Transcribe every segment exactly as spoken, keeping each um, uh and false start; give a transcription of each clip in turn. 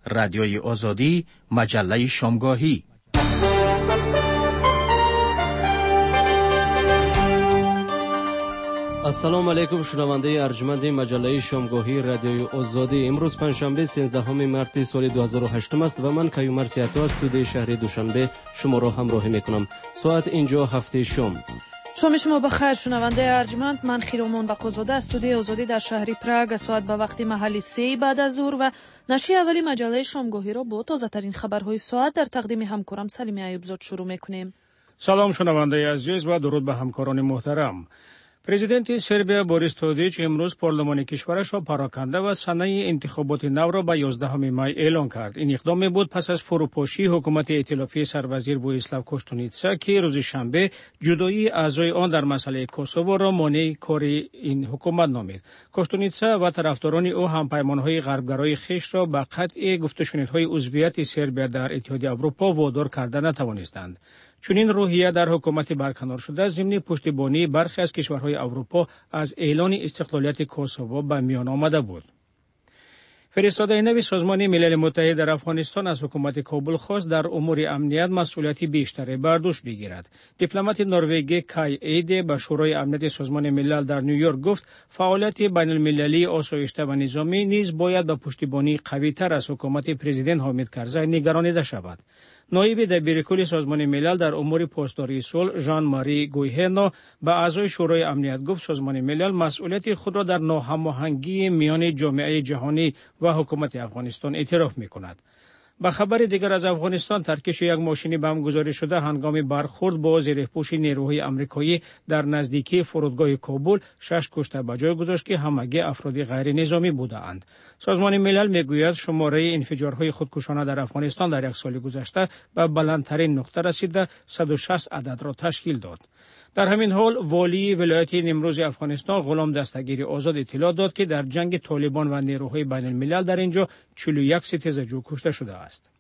رادیوی آزادی، مجله شامگاهی. السلام علیکم شنونده ارجمند مجله شامگاهی رادیوی آزادی. امروز پنجشنبه سیزدهم مارس سال دو هزار و هشت است و من کیومرث سیاتا از استودیوی شهر دوشنبه شما را همراهی میکنم. ساعت اینجا هفت شام. شام شما بخیر شنونده ارجمند. من خیرومون بقازاده از استودیوی آزادی در شهر پراگ ساعت به وقت محلی سه بعد از ظهر و نشریه اولی مجله شامگاهی را با تازه ترین خبرهای ساعت در تقدیم همکارم سلیمی ایوبزاد شروع میکنیم. سلام شنونده عزیز و درود به همکاران محترم. پرزیدنت سربیا بوریس تودیچ امروز پارلمان کشورش را پراکنده و سنه انتخابات نو را به یازدهم می اعلان کرد. این اقدام بود پس از فروپاشی حکومت ائتلافی سروزیر وویسلاو کوشتونیتسا که روز شنبه جدایی اعضای آن در مسئله کوسوو را مانع کار این حکومت نامید. کوشتونیتسا و طرفداران او همپیمانهای غربگرای خویش را به قطع گفتشنیدهای عضویت سربیا در اتحادیه اروپا وادار کرده نتوانستند. چون این روحیه در حکومت برکنار شده ضمن پشتیبانی برخی از کشورهای اروپا از اعلان استقلالیت کوسوو به میان آمده بود. فرستاده نوی سازمان ملل متحد در افغانستان از حکومت کابل خواست در امور امنیت مسئولیتی بیشتری بر دوش بگیرد. دیپلمات نروژی کای ایده به شورای امنیت سازمان ملل در نیویورک گفت فعالیت بین المللی آسایشته و نظامی نیز باید به پشتیبانی قوی تر از حکومت پرزیدنت حامد کرزی نگرانیده شود. نایب دبیرکل سازمان ملل در امور پاسداری صلح ژان ماری گویهنا به اعضای شورای امنیت گفت سازمان ملل مسئولیت خود را در ناهماهنگی میان جامعه جهانی و حکومت افغانستان اعتراف می‌کند. با خبر دیگر از افغانستان، ترکش یک ماشین بم گذاری شده هنگام برخورد با زیرپوش نیروهای آمریکایی در نزدیکی فرودگاه کابل شش کشته به جای گذاشت که همگی افراد غیر نظامی بودند. سازمان ملل میگوید شماره انفجارهای خودکشانه در افغانستان در یک سال گذشته به بلندترین نقطه رسیده صد و شصت عدد را تشکیل داد. در همین حال والی ولایت نیمروز افغانستان غلام دستگیر آزاد اطلاع داد که در جنگ طالبان و نیروهای بین الملل در اینجا چهل و یک ستیزجو کشته شده است.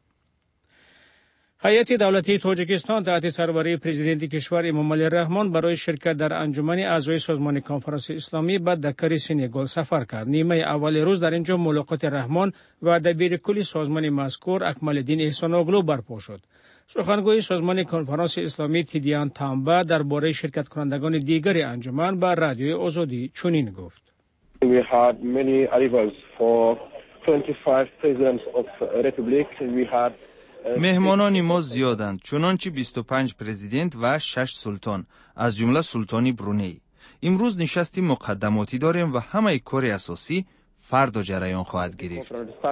هیئت دولتی تاجیکستان تحت سروری پرزیدنت کشور امامعلی رحمان برای شرکت در انجمن اعضای سازمان کنفرانس اسلامی به دکر سنگال سفر کرد. نیمه اول روز در اینجا ملاقات رحمان و دبیرکل سازمان مذکور اکمال‌الدین احسان اغلو برپا شد. سخنگوی سازمان کنفرانس اسلامی تیدیان تامبا درباره شرکت کنندگان دیگر انجمن به رادیوی آزادی چنین گفت: We had many arrivals for twenty-five presidents of republic. We had مهمانان ما زیادند، چنانچه بیست و پنج پرزیدنت و شش سلطان از جمله سلطان برونی. امروز نشستی مقدماتی داریم و همه کار اساسی فردا جریان خواهد گرفت.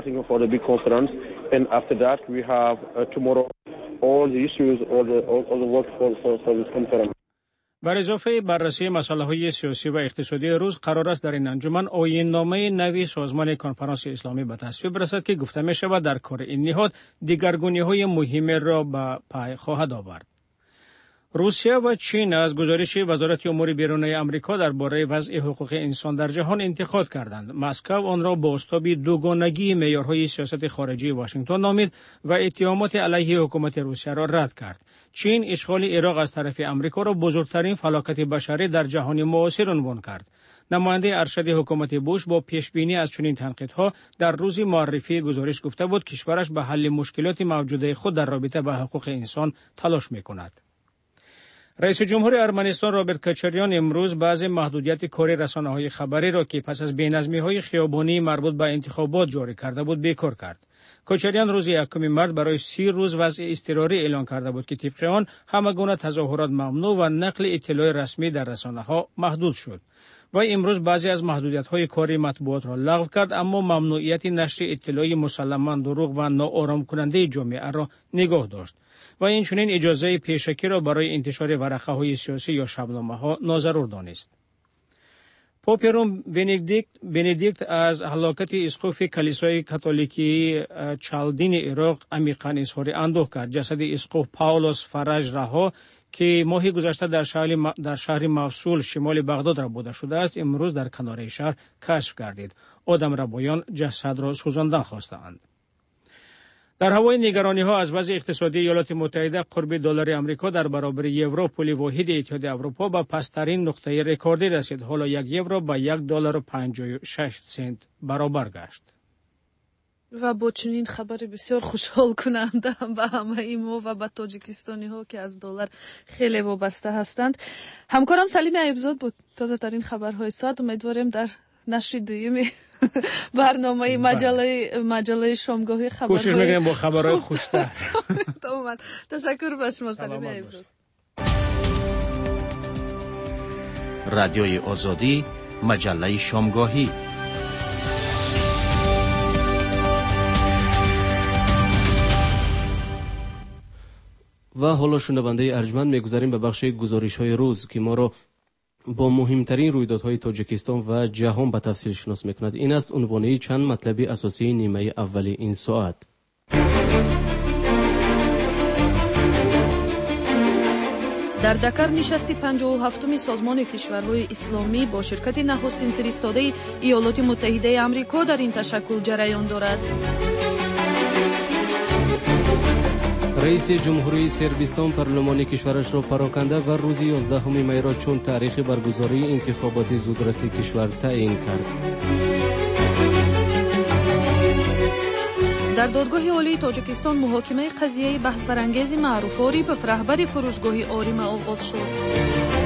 بر اضافه بررسی مسائل سیاسی و اقتصادی روز قرار است در این انجمن آیین‌نامه نوی سازمان کنفرانس اسلامی به تصویب رسد که گفته می شود در کار این نهاد دیگرگونی‌های مهم را به پای خواهد آورد. روسیه و چین از گزارش وزارت امور بیرونی آمریکا درباره وضع حقوق انسان در جهان انتقاد کردند. مسکو آن را بازتاب دوگانگی معیارهای سیاست خارجی واشنگتن نامید و اتهامات علیه حکومت روسیه را رد کرد. چین اشغال عراق از طرف آمریکا را بزرگترین فلاکت بشری در جهان معاصر عنوان کرد. نماینده ارشد حکومت بوش با پیشبینی از چنین تنقیدها در روز معرفی گزارش گفته بود کشورش به حل مشکلات موجوده خود در رابطه با حقوق انسان تلاش می‌کند. رئیس جمهور ارمنستان رابرت کوچریان امروز بعضی محدودیت کار رسانه‌های خبری را که پس از بی‌نظمی‌های خیابانی مربوط به انتخابات جاری کرده بود بیکار کرد. کوچریان روز یکم مارس برای سی روز وضع اضطراری اعلان کرده بود که طبق آن همه گونه تظاهرات ممنوع و نقل اطلاع رسمی در رسانه‌ها محدود شد. و امروز بعضی از محدودیت‌های کاری مطبوعات را لغو کرد، اما ممنوعیت نشر اطلاعی مسلماً دروغ و ناآرام کننده جامعه را نگاه داشت و این چنین اجازه پیشکی را برای انتشار ورقه‌های سیاسی یا شبنامه‌ها ناضرور دانست. پاپ روم بندیکت بندیکت از هلاکت اسقف کلیسای کاتولیکی چالدین عراق عمیقاً اظهار اندوه کرد. جسد اسقف پاولوس فرج رها که ماه گذشته در شهر در شهر موصول شمال بغداد ربوده شده است امروز در کناره شهر کشف گردید. آدم ربایان جسد را سوزاندن خواستند. در هوای نگرانی‌ها از وضع اقتصادی ایالات متحده قرب دلار آمریکا در برابر یورو پول واحد اتحادیه اروپا به پست‌ترین نقطه رکوردی رسید. حالا یک یورو با یک دلار و پنجاه و شش سنت برابر گشت. و با چنین خبر بسیار خوشحال کننده به همه ما و به تاجیکستانی ها که از دلار خیلی وابسته هستند. همکارم سلیم ایوبزاد بود تازه ترین خبرهای ساعت. امیدواریم در نشر دوم برنامه مجله مجله شامگاهی خبرهای کوشش میکنیم با خبرهای خوشتر. تمام. تشکر به شما سلیم ایوبزاد. رادیوی آزادی مجله شامگاهی. و حالا شنونده ارجمند میگذاریم به بخش گزارش های روز که ما را با مهمترین رویدادهای تاجیکستان و جهان به تفصیل شناس میکند. این است عنوانی چند مطلب اساسی نیمه اولی این ساعت. در دکر نشست پنجاه و هفتم سازمان کشورهای اسلامی با شرکت نخستین فرستاده ایالات متحده آمریکا در این تشکل جریان دارد. رئیس جمهوری صربستان پارلمان کشورش را پراکنده و روز یازدهم می را چون تاریخ برگزاری انتخابات زودرس کشور تعیین کرد. در دادگاه عالی تاجیکستان محاکمه قضیه بحث برانگیز معروف عارف رهبر فروشگاه آریم آغاز شد.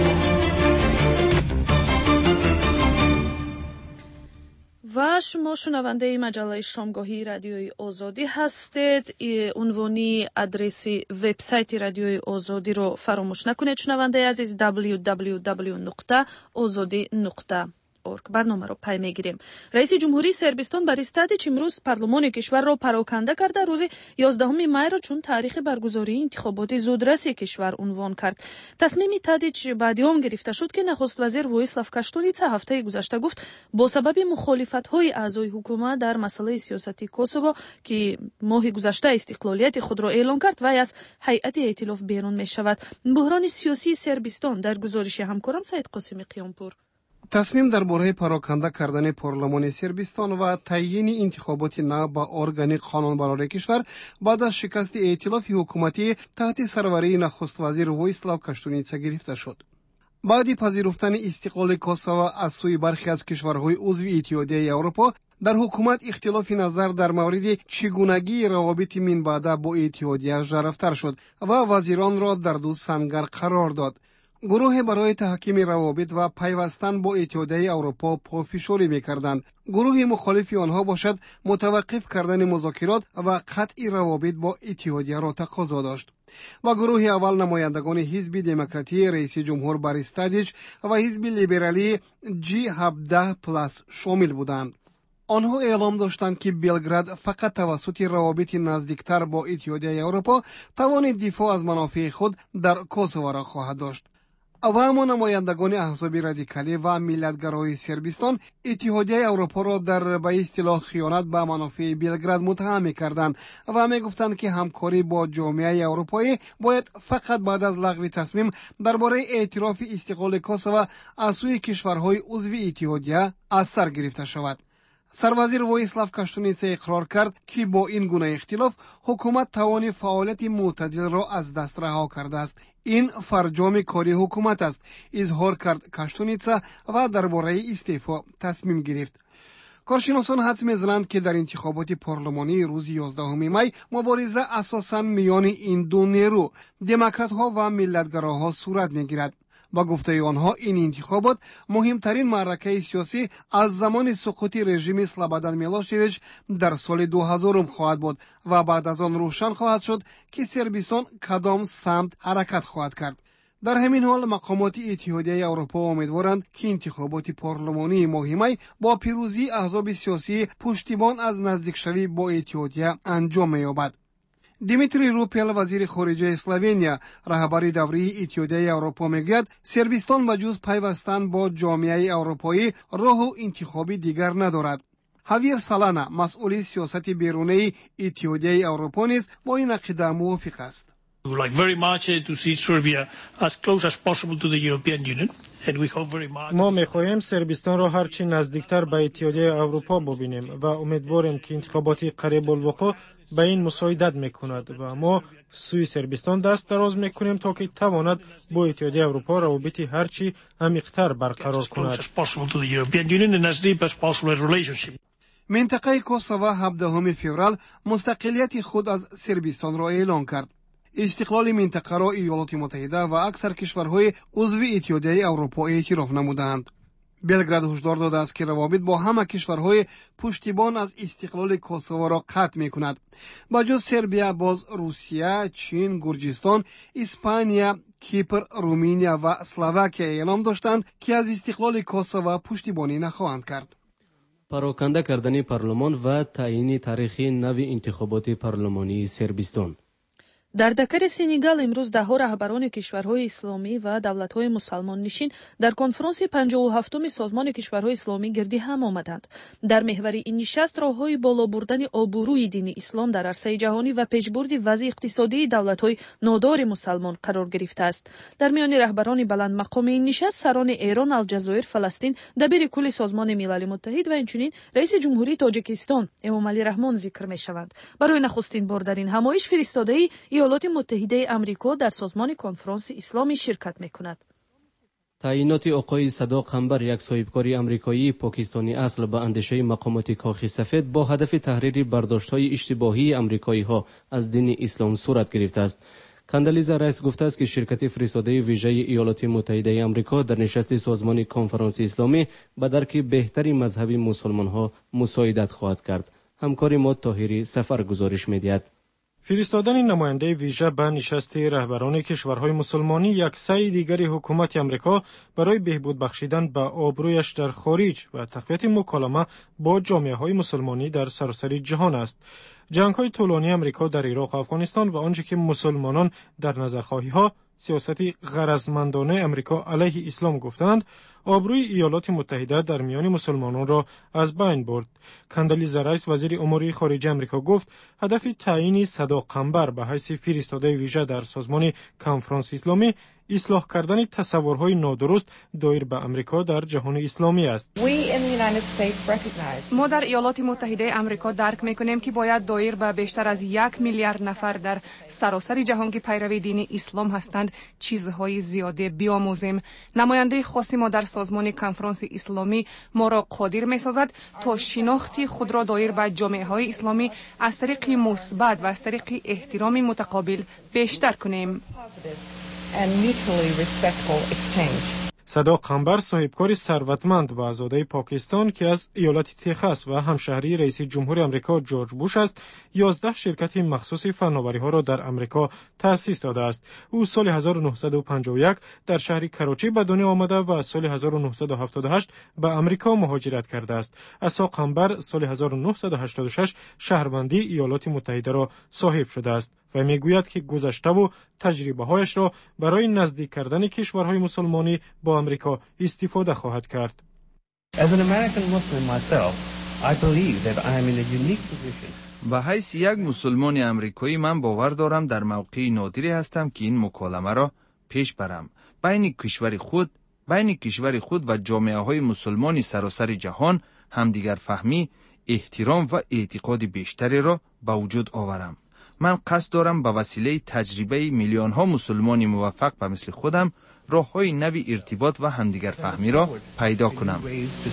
و شما شنونده مجله شامگاهی رادیوی آزادی هستید. عنوانی آدرس وبسایت رادیوی آزادی رو فراموش نکنید شنونده عزیز دبلیو دبلیو دبلیو نقطه آزادی نقطه اورگ. برنامه رو پی میگیریم. رئیس جمهوری صربستان بر استادیچ امروز پارلمان کشور را پراکنده کرده. روز یازدهم می را چون تاریخ برگزاری انتخابات زودرس کشور عنوان کرد. تصمیم تادیچ بعدیام گرفته شد که نخست وزیر وایسلاو کاشتونیتسا هفته گذشته گفت با سبب مخالفت‌های اعضای حکومت در مسئله سیاستی کوسوو که ماه گذشته استقلالیت خود را اعلام کرد و از هیئت ائتلاف بیرون می شود. بحران سیاسی صربستان در گزارش همکارم سید قاسمی قیامپور. تصمیم درباره پراکنده کردن پارلمان صربستان و تعیین انتخابات نو با ارگان قانونبرای کشور بعد از شکست ائتلاف حکومتی تحت سروری نخست وزیر وایسلاو کاشتونیتسا گرفته شد. بعد پذیرفتن استقلال کوسوو از سوی برخی از کشورهای عضو اتحادیه اروپا، در حکومت اختلاف نظر در مورد چگونگی روابط من بعد با اتحادیه ژرفتر شد و وزیران را در دو سنگر قرار داد. گروه برای تحکیم روابط و پیوستن با اتحادیه اروپا پافشاری می‌کردند. گروه مخالف آنها باشد متوقف کردن مذاکرات و قطع روابط با اتحادیه را تقاضا داشت. و گروه اول نمایندگان حزب دموکراتی رئیس جمهور باریس تادیچ و حزب لیبرالی جی هفده پلاس شامل بودند. آنها اعلام داشتند که بلگراد فقط توسط روابط نزدیکتر با اتحادیه اروپا توان دفاع از منافع خود در کوسوو را خواهد داشت. و اما نمایندگان احزاب رادیکالی و ملتگرای صربستان اتحادیه اروپا را در به اصطلاح خیانت به منافع بلگراد متهم می‌کردند و می‌گفتند که همکاری با جامعه اروپایی باید فقط بعد از لغو تصمیم درباره اعتراف استقلال کوسوو از سوی کشورهای عضو اتحادیه از سر گرفته شود. سروزیر وایسلاو کاشتونیتسا اقرار کرد که با این گونه اختلاف حکومت توان فعالیت معتدل را از دست رها کرده است. این فرجام کاری حکومت است، اظهار کرد کاشتونیتسا و درباره استعفا تصمیم گرفت. کارشناسان حدس می‌زنند که در انتخابات پارلمانی روز یازدهم می مبارزه اساساً میان این دو نیرو، دموکرات‌ها و ملتگراها صورت می‌گیرد. با گفته آنها این انتخابات مهمترین معرکه سیاسی از زمان سقوط رژیم سلابادان میلوشویچ در سال دو هزار خواهد بود و بعد از آن روشن خواهد شد که صربستان کدام سمت حرکت خواهد کرد. در همین حال مقامات اتحادیه اروپا امیدوارند که انتخابات پارلمانی ماه می با پیروزی احزاب سیاسی پشتیبان از نزدیکشوی با اتحادیه انجام می‌یابد. دیمیتری روپل وزیر خارجه اسلوونیا رهبر دوره اتحادیه اروپا میگوید صربستان بجز پیوستن با جامعه اروپایی راه و انتخابی دیگر ندارد. هاویر سالانا مسئول سیاست بیرونی اتحادیه اروپا نیز با این عقیده موافق است. We would like very much to see Serbia as close as possible to the European Union and we hope very much. ما می‌خواهیم صربستان را هرچی نزدیکتر به اتحادیه اروپا ببینیم و امیدواریم که انتخابات قریب الوقوع به این مساعدت می‌کند و ما سوی صربستان دست دراز می‌کنیم تا که تواند با اتحادیه اروپا روابط هرچی عمیق‌تر برقرار کند. منطقه کوسوو هفدهم فوریه مستقلیت خود از سربستان را اعلام کرد. استقلال منطقه را ایالات متحده و اکثر کشورهای عضو اتحادیه اروپا اعتراف نمودند. بلگراد هشدار داده است که روابط با همه کشورهای پشتیبان از استقلال کوسوو را قطع می‌کند. با جز سربیا باز روسیه، چین، گرجستان، اسپانیا، کیپر، رومانیا و اسلواکیا اعلام داشتند که از استقلال کوسوو پشتیبانی نخواهند کرد. پراکنده کردن پارلمان و تعیین تاریخ نو انتخابات پارلمانی سربستان. дар дакари сенегал имрӯз даҳҳо раҳбарони кишварҳои исломӣ ва давлатҳои мусалмоннишин дар конфронси панҷоҳу ҳафтуми созмони кишварҳои исломӣ гирди ҳам омаданд. дар меҳвари ин нишаст роҳҳои боло бурдани обурӯи дини ислом дар арсаи ҷаҳонӣ ва пешбурди вазъи иқтисодии давлатҳои нодори мусалмон қарор гирифтааст. дар миёни раҳбарони баландмақоми ин нишаст сарони эрон, алҷазоир, фаластин, дабири кулли созмони милали муттаҳид ва инчунин раиси ҷумҳурии тоҷикистон эмомалӣ раҳмон зикр мешаванд. барои нахустин бор дар ин ҳамоиш фиристодаи ایالات متحده آمریکا در سازمان کنفرانس اسلامی شرکت می‌کند. تعیینات آقای صداق قنبر، یک صاحبکار آمریکایی پاکستانی اصل، به اندیشه مقامات کاخ سفید با هدف تحریر برداشت‌های اشتباهی آمریکایی‌ها از دین اسلام صورت گرفته است. کاندالیزا رئیس گفته است که شرکت فرستاده ویژه ایالات متحده آمریکا در نشست سازمان کنفرانس اسلامی به درک بهتری مذهب مسلمان‌ها مساعدت خواهد کرد. همکار ما طاهری سفر گزارش می‌دهد. فرستادن نماینده ویژه به نشست رهبران کشورهای مسلمانی یک سعی دیگری حکومت آمریکا برای بهبود بخشیدن به آبرویش در خارج و تقویت مکالمه با جامعه‌های مسلمانی در سراسر جهان است. جنگ‌های طولانی آمریکا در عراق و افغانستان و آنچه که مسلمانان در نظرخواهی‌ها سیاستی غرضمندانه آمریکا علیه اسلام گفتند، آبروی ایالات متحده در میان مسلمانان را از بین برد. کاندالیزا رئیس وزیر امور خارجه آمریکا گفت هدف تعیین صداق قنبر به حیث فرستاده ویژه در سازمان کنفرانس اسلامی اصلاح کردن تصورهای نادرست دایر به آمریکا در جهان اسلامی است. ما در ایالات متحده آمریکا درک می‌کنیم که باید دایر به بیشتر از یک میلیارد نفر در سراسر جهان که پیروی دین اسلام هستند چیزهای زیاده بیاموزیم. نماینده خاص ما در سازمان کنفرانس اسلامی ما را قادر می‌سازد تا شناخت خود را دایر به جامعه‌های اسلامی از طریق مثبت و از طریق احترام متقابل بیشتر کنیم. and mutually respectful exchange. صداق قنبر صاحبکار ثروتمند و آزاده پاکستان که از ایالت تگزاس و همشهری رئیس جمهور آمریکا جورج بوش است، یازده شرکت مخصوص فناوری‌ها را در آمریکا تأسیس داده است. او سال هزار و نهصد و پنجاه و یک در شهر کراچی به دنیا آمده و سال هزار و نهصد و هفتاد و هشت به آمریکا مهاجرت کرده است. عصا قنبر سال هزار و نهصد و هشتاد و شش شهروندی ایالات متحده را صاحب شده است و میگوید که گذشته و تجربه‌هایش را برای نزدیک کردن کشورهای مسلمانی با آمریکا استفاده خواهد کرد. As an American Muslim myself, I believe that I am in a unique position. به حیث یک مسلمان امریکایی من باور دارم در موقع نادری هستم که این مکالمه را پیش برم بین کشور خود بین کشور خود و جامعه‌های مسلمانی سراسر جهان همدیگر فهمی، احترام و اعتقاد بیشتری را به وجود آورم. من قصد دارم به وسیله تجربه میلیون ها مسلمانی موفق به مثل خودم راه‌های نوی ارتباط و همدیگر فهمی را پیدا کنم.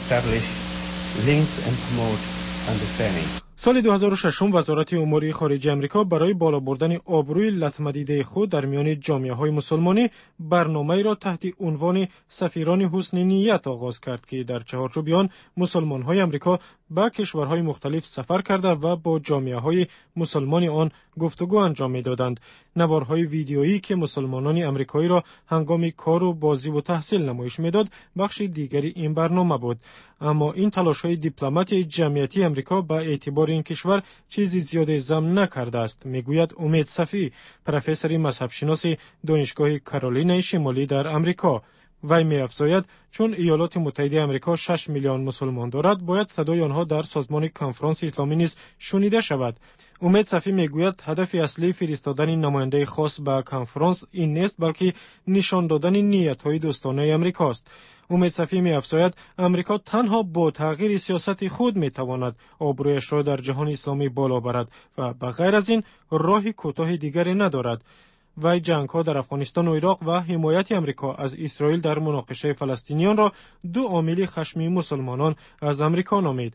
سال دو هزار و شش وزارت امور خارجه آمریکا برای بالا بردن آبروی لطم‌دیده خود در میان جامعه‌های مسلمانی برنامه‌ای را تحت عنوان سفیران حسن نیت آغاز کرد که در چهارچوب آن مسلمان‌های آمریکا به کشورهای مختلف سفر کرده و با جامعه‌های مسلمان آن گفتگو انجام می‌دادند. نوارهای ویدیویی که مسلمانان آمریکایی را هنگام کار و بازی و تحصیل نمایش می‌داد بخش دیگری این برنامه بود. اما این تلاش‌های دیپلمات جمعیتی آمریکا به اعتبار این کشور چیزی زیاده ضمن نکرده است، میگوید امید صفی، پروفسور مذهب شناس دانشگاه کارولینای شمالی در آمریکا. وی می‌افزاید چون ایالات متحده آمریکا شش میلیون مسلمان دارد، باید صدای آنها در سازمان کنفرانس اسلامی نیز شنیده شود. امید صفی میگوید هدف اصلی فرستادن نماینده خاص به کنفرانس این نیست بلکه نشان دادن نیت‌های دوستانه آمریکاست. امید صفی می‌افزاید آمریکا تنها با تغییر سیاست خود می‌تواند آبرویش را در جهان اسلامی بالا برد و بغیر از این راه کوتاه دیگری ندارد. وی جنگ‌ها در افغانستان و عراق و حمایت آمریکا از اسرائیل در مناقشه فلسطینیان را دو عامل خشم مسلمانان از آمریکا نامید.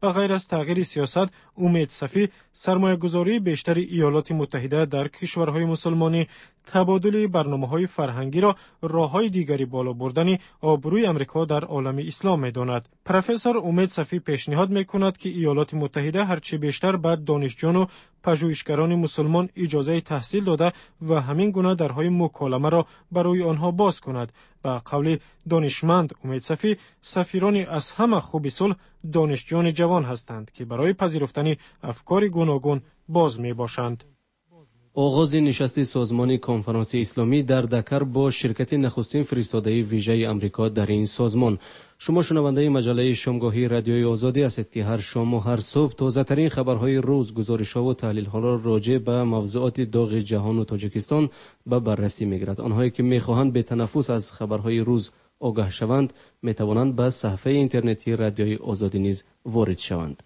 و غیر از تغییر سیاست، امید صفی سرمایه‌گذاری بیشتر ایالات متحده در کشورهای مسلمانی تبادل برنامه‌های فرهنگی را راه‌های دیگری بالا بردن آبروی آمریکا در عالم اسلام می‌داند. پروفسور امید صفی پیشنهاد می‌کند که ایالات متحده هرچه بیشتر به دانشجویان و پژوهشگران مسلمان اجازه تحصیل داده و همین گونه درهای مکالمه را برای آنها باز کند. با قول دانشمند امید صفی، سفیران از همه خوبی صلح دانشجویان جوان هستند که برای پذیرفتن افکار گوناگون باز میباشند. آغاز نشست سازمان کنفرانس اسلامی در دکر با شرکت نخستین فرستاده ویژه آمریکا در این سازمان. شما شنونده مجله شامگاهی رادیوی آزادی هستید که هر شام و هر صبح تازه ترین خبرهای روز، گزارش‌ها و تحلیل‌ها را راجع به موضوعات داغ جهان و تاجیکستان به بررسی می‌گیرد. آنهایی که می‌خواهند به تنفس از خبرهای روز آگاه شوند، می‌توانند به صفحه اینترنتی رادیوی آزادی نیز وارد شوند.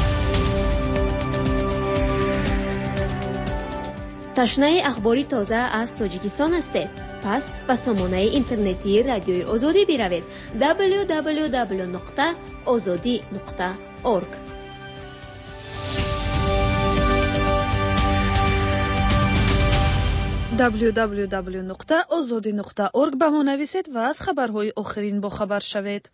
تشنه اخباری تازه از تاجیکستان هستید؟ پس به سامانه اینترنتی رادیوی آزادی بروید دبلیو دبلیو دبلیو نقطه آزادی نقطه اورگ. دبلیو دبلیو دبلیو نقطه آزادی نقطه اورگ به ما نویسید و از خبرهای آخرین با خبر شوید.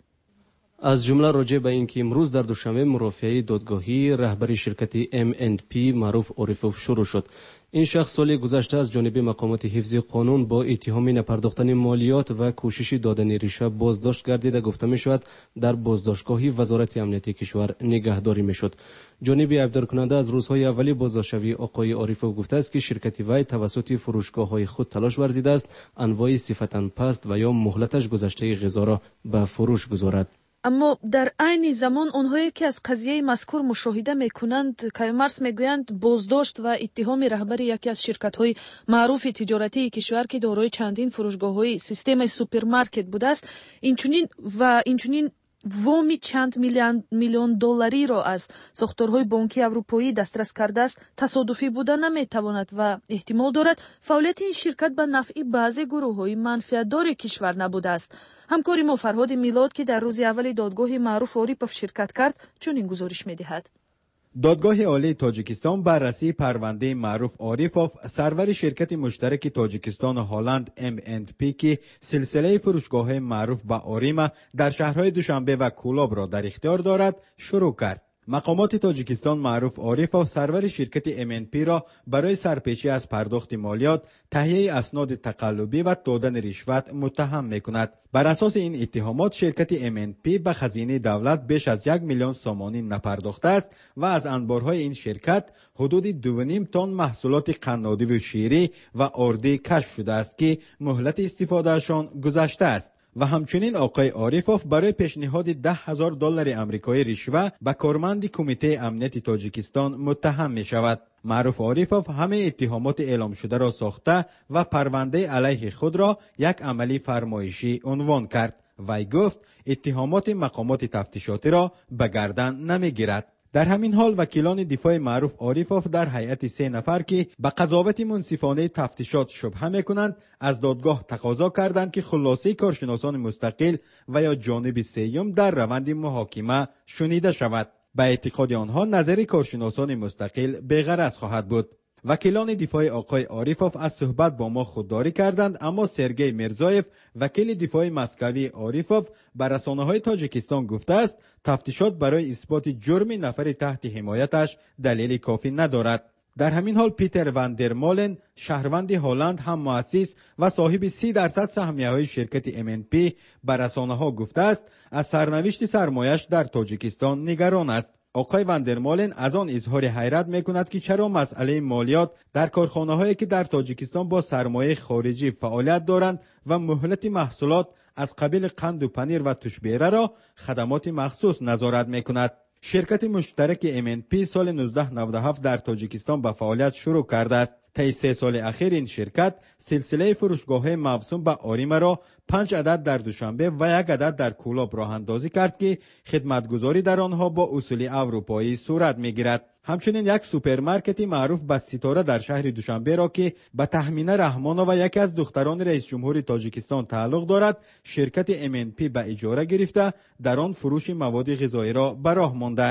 از جمله راجع به اینکه امروز در دوشنبه مرافعه دادگاهی رهبر شرکت ام اند پی معروف عارفوف شروع شد. این شخص سال گذشته از جانب مقامات حفظ قانون با اتهام نپرداختن مالیات و کوشش دادن رشوه بازداشت گردیده گفته می شود در بازداشتگاه وزارت امنیت کشور نگهداری می شد. جانب ابدار کننده از روزهای اولی بازداشتشوی آقای عارفوف گفته است که شرکت وی توسط فروشگاه های خود تلاش ورزیده است انواع صفتاً پست و یا مهلتش گذشته غذا را به فروش گذارد. اما در عین زمان آنهایی که از قضیه مذکور مشاهده میکنند کایمارس میگویند بازداشت و اتهام رهبر یکی از شرکت‌های معروف تجارتی کشور که دارای چندین فروشگاه‌های سیستم سوپرمارکت بوده است اینچنین و اینچنین وامی چند میلیون میلیون دلاری را از ساختارهای بانکی اروپایی دسترس کرده است تصادفی بوده نمیتواند و احتمال دارد فعالیت این شرکت به نفع بعضی گروه‌های منفعت‌دار کشور نبوده است. همکاری ما فرهاد میلاد که در روز اول دادگاه معروف عارفوف شرکت کرد چنین گزارش می‌دهد. دادگاه عالی تاجیکستان بررسی پرونده معروف عارفوف سرور شرکت مشترک تاجیکستان و هلند ام اند پی که سلسله فروشگاه معروف به آریما در شهرهای دوشنبه و کولاب را در اختیار دارد شروع کرد. مقامات تاجیکستان معروف عارفوف سرور شرکت ام اند پی را برای سرپیچی از پرداخت مالیات، تهیه اسناد تقلبی و دادن رشوت متهم می‌کند. بر اساس این اتهامات شرکت ام اند پی به خزینه دولت بیش از یک میلیون سومانی نپرداخته است و از انبارهای این شرکت حدود دو و نیم تن محصولات قنادی و شیری و آردی کشف شده است که مهلت استفادهشان گذشته است. و همچنین آقای عارفوف برای پیشنهاد ده هزار دلار آمریکایی رشوه به کارمند کمیته امنیت تاجیکستان متهم می شود. معروف عارفوف همه اتهامات اعلام شده را ساخته و پرونده علیه خود را یک عملی فرمایشی عنوان کرد. وی گفت اتهامات مقامات تفتیشاتی را به گردن نمی گیرد. در همین حال وکیلان دفاع معروف عارفوف در هیئت سه نفر که به قضاوت منصفانه تفتیشات شبهه میکنند از دادگاه تقاضا کردند که خلاصه کارشناسان مستقل و یا جانب سیوم در روند محاکمه شنیده شود. به اعتقاد آنها نظر کارشناسان مستقل بی‌غرض خواهد بود. وکیلان دفاع آقای عارفوف از صحبت با ما خودداری کردند، اما سرگئی میرزایف وکیل دفاع مسکوی عارفوف به رسانه‌های تاجیکستان گفته است تفتیشات برای اثبات جرم نفر تحت حمایتش دلیل کافی ندارد. در همین حال پیتر واندرمالن شهروند هلند هم مؤسس و صاحب سی درصد سهمیه‌های شرکت ام اند پی به رسانه‌ها گفته است از سرنوشت سرمایه‌اش در تاجیکستان نگران است. آقای واندرمالن از آن اظهار حیرت میکند که چرا مسئله مالیات در کارخانه‌هایی که در تاجیکستان با سرمایه خارجی فعالیت دارند و مهلت محصولات از قبیل قند و پنیر و توشبیره را خدمات مخصوص نظارت میکند. شرکت مشترک ام اند پی سال نوزده نود و هفت در تاجیکستان به فعالیت شروع کرده است. طی سه سال اخیر این شرکت سلسله فروشگاه‌های موسوم به آریما را پنج عدد در دوشنبه و یک عدد در کولاب راه اندازی کرد که خدمتگزاری در آنها با اصول اروپایی صورت می‌گیرد. همچنین یک سوپرمارکت معروف به ستاره در شهر دوشنبه را که به تهمینه رحمانووا یکی از دختران رئیس جمهور تاجیکستان تعلق دارد شرکت ام اند پی به اجاره گرفته در آن فروش مواد غذایی را به راه مانده است.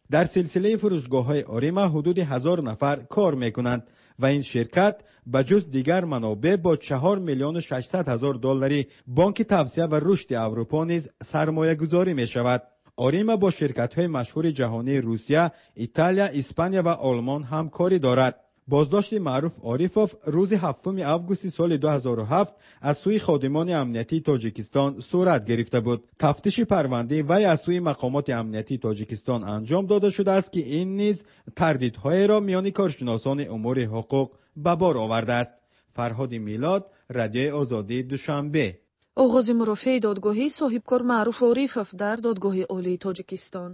در سلسله فروشگاه‌های آریما حدود هزار نفر کار می‌کنند و این شرکت به جز دیگر منابع با چهار میلیون و ششصد هزار دلاری بانک توسعه و رشد اروپا نیز سرمایه گذاری می شود. آریما با شرکت‌های مشهور جهانی روسیه، ایتالیا، اسپانیا و آلمان همکاری دارد. بازداشت معروف عارفوف روز هفتم آگوست سال دو هزار و هفت از سوی خادمان امنیتی تاجیکستان صورت گرفته بود. تفتیش پرونده وی از سوی مقامات امنیتی تاجیکستان انجام داده شده است که این نیز تردیدهای را میان کارشناسان امور حقوق به بار آورده است. فرهاد میلاد، رادیوی آزادی، دوشنبه. оғози мурофиаи додгоҳӣ соҳибкор маъруф орифов дар додгоҳи олии тоҷикистон.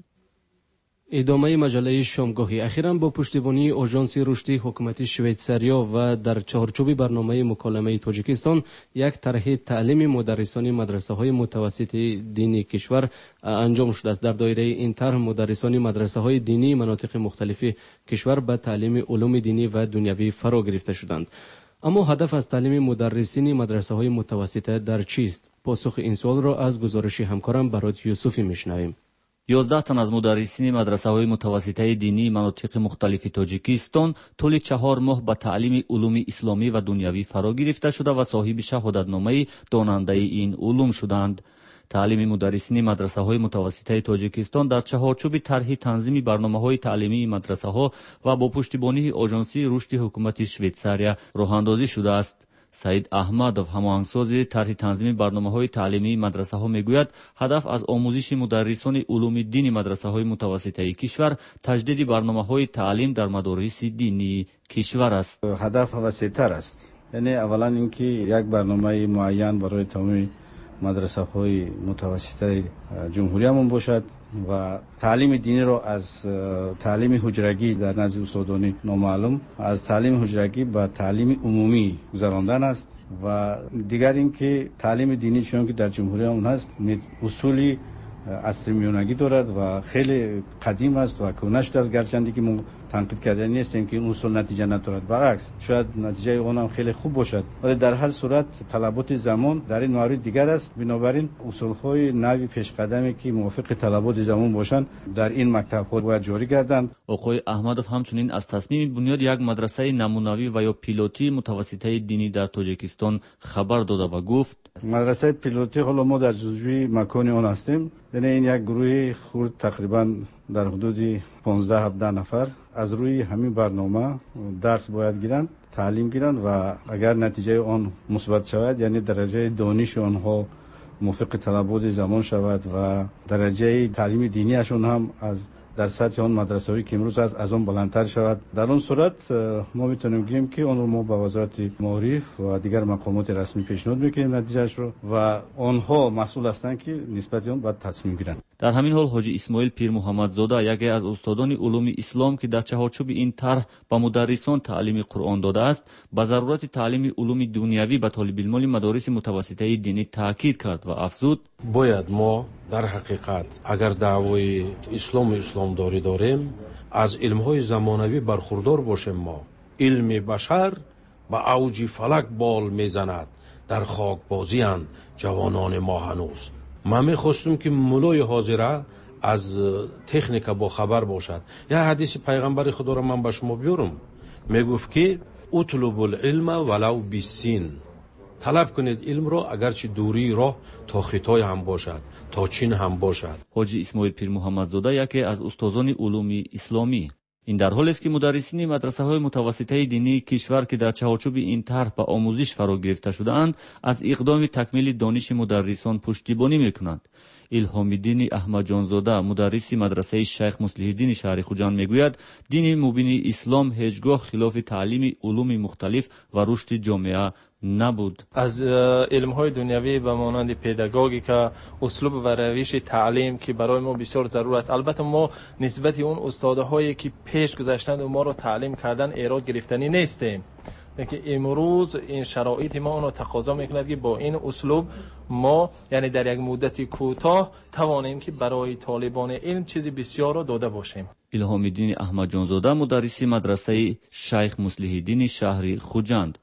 идомаи маҷалаи шомгоҳӣ ахиран бо пуштибонии оҷонси рушди ҳукумати швейтсариё ва дар чаҳорчӯби барномаи муколамаи тоҷикистон як тарҳи таълими мударрисони мадрасаҳои мутавассити динии кишвар анҷом шудааст. дар доираи ин тарҳ мударрисони мадрасаҳои динии манотиқи мухталифи кишвар ба таълими улуми динӣ ва дунявӣ фаро гирифта шуданд. аммо ҳадаф аз таълими мударрисини мадрасаҳои мутавассита дар чист? посухи ин суолро аз гузориши ҳамкорам Барод Юсуфӣ мешунавем. ёздаҳ тан аз мударрисини мадрасаҳои мутавасситаи динии манотиқи мухталифи тоҷикистон тӯли чаҳор моҳ ба таълими улуми исломӣ ва дунявӣ фаро гирифта шуда ва соҳиби шаҳодатномаи донандаи ин улум шуданд. таълими мударрисини мадрасаҳои мутавасситаи тоҷикистон дар чаҳорчӯби тарҳи танзими барномаҳои таълимии мадрасаҳо ва бо пуштибонии оҷонсии рушди ҳукумати Швейтсария роҳандозӣ шудааст. саид аҳмадов, ҳамоҳангсози тарҳи танзими барномаҳои таълимии мадрасаҳо, мегӯяд ҳадаф аз омӯзиши мударрисони улуми дини мадрасаҳои мутавасситаи кишвар таҷдиди барномаҳои таълим дар мадориси динии кишвар аст. ҳадаф васеътар аст. яъне аввалан ин ки як барномаи муайян барои тамоми мадрасаҳои мутавасситаи ҷумҳуриямон бошад ва таълими диниро аз таълими ҳуҷрагӣ дар назди устодони номаълум аз таълими ҳуҷрагӣ ба таълими умумӣ гузарондан аст ва дигар ин ки таълими динӣ чунон ки дар ҷумҳуриямон ҳаст усули асримиёнагӣ дорад ва хеле қадим аст ва кӯна шудааст, гарчанде ки мо танқид кардани нестем ки ин усул натиҷа надорад. баръакс, шояд натиҷаи он ҳам хеле хуб бошад, вале дар ҳар сурат талаботи замон дар ин маврид дигар аст. бинобар ин усулҳои нави пешқадаме ки мувофиқи талаботи замон бошанд дар ин мактабҳо бояд ҷорӣ гарданд. оқои аҳмадов ҳамчунин аз тасмими бунёд як мадрасаи намунавӣ ва ё пилотии мутавасситаи динӣ дар тоҷикистон хабар дода ва гуфт: мадрасаи пилотӣ ҳоло мо дар ҷузъи макони он ҳастем. яъне ин як гурӯҳи хурд тақрибан дар ҳудуди понздаҳ ҳабдаҳ нафар аз рӯи ҳамин барнома дарс бояд гиранд, таълим гиранд ва агар натиҷаи он мусбат шавад, яъне дараҷаи дониши онҳо мувофиқи талаботи замон шавад ва дараҷаи таълими динияшон ҳам аз дар сатҳи он мадрасаҳое ки имрӯз аст аз он баландтар шавад, дар он сурат мо метавонем гӯем ки онро мо ба вазорати маориф ва дигар мақомоти расмӣ пешниҳод мекунем натиҷаашро ва онҳо масъул ҳастанд ки нисбати он баъд тасмим гиранд. дар ҳамин ҳол ҳоҷи исмоил пирмуҳаммадзода, яке аз устодони улуми ислом ки дар чаҳорчӯби ин тарҳ ба мударрисон таълими қуръон додааст, ба зарурати таълими улуми дунявӣ ба толибилмони мадориси мутавасситаи динӣ таъкид кард ва афзуд: бояд мо дар ҳақиқат агар даъвои ислому исломдорӣ дорем, аз илмҳои замонавӣ бархурдор бошем. мо илми башар ба авҷи фалак бол мезанад, дар хокбозиянд ҷавонони мо ҳанӯз. ман мехостум ки муллои ҳозира аз техника бохабар бошад. як ҳадиси пайғамбари худоро ман ба шумо биёрам. мегуфт ки утлубул илма валав бисин, талаб кунед илмро агарчи дурии роҳ то хитой ҳам бошад, то чин ҳам бошад. ҳоҷи исмоил пирмуҳаммадзода, яке аз устозони улуми исломӣ. ин дар ҳолест ки мударрисини мадрасаҳои мутавасситаи динии кишвар ки дар чаҳорчӯби ин тарҳ ба омӯзиш фаро гирифта шудаанд, аз иқдоми такмили дониши мударрисон пуштибонӣ мекунанд. илҳомиддини аҳмадҷонзода, мударриси мадрасаи шайх муслиҳиддини шаҳри хуҷанд, мегӯяд дини мубини ислом ҳеҷ гоҳ хилофи таълими улуми мухталиф ва рушди ҷомеа набуд. аз илмҳои дунявӣ ба монанди педагогика, услуб ва равиши таълим ки барои мо бисёр зарур аст. албатта мо нисбати он устодаҳое ки пеш гузаштанду моро таълим кардан эрод гирифтанӣ нестем. лекин имрӯз ин шароити мо онро тақозо мекунад ки бо ин услуб мо яъне дар як муддати кӯтоҳ тавонем ки барои толибони илм чизи бисёрро дода бошем. илҳомиддини аҳмадҷонзода, мударриси мадрасаи шайх муслиҳиддини шаҳри хуҷанд: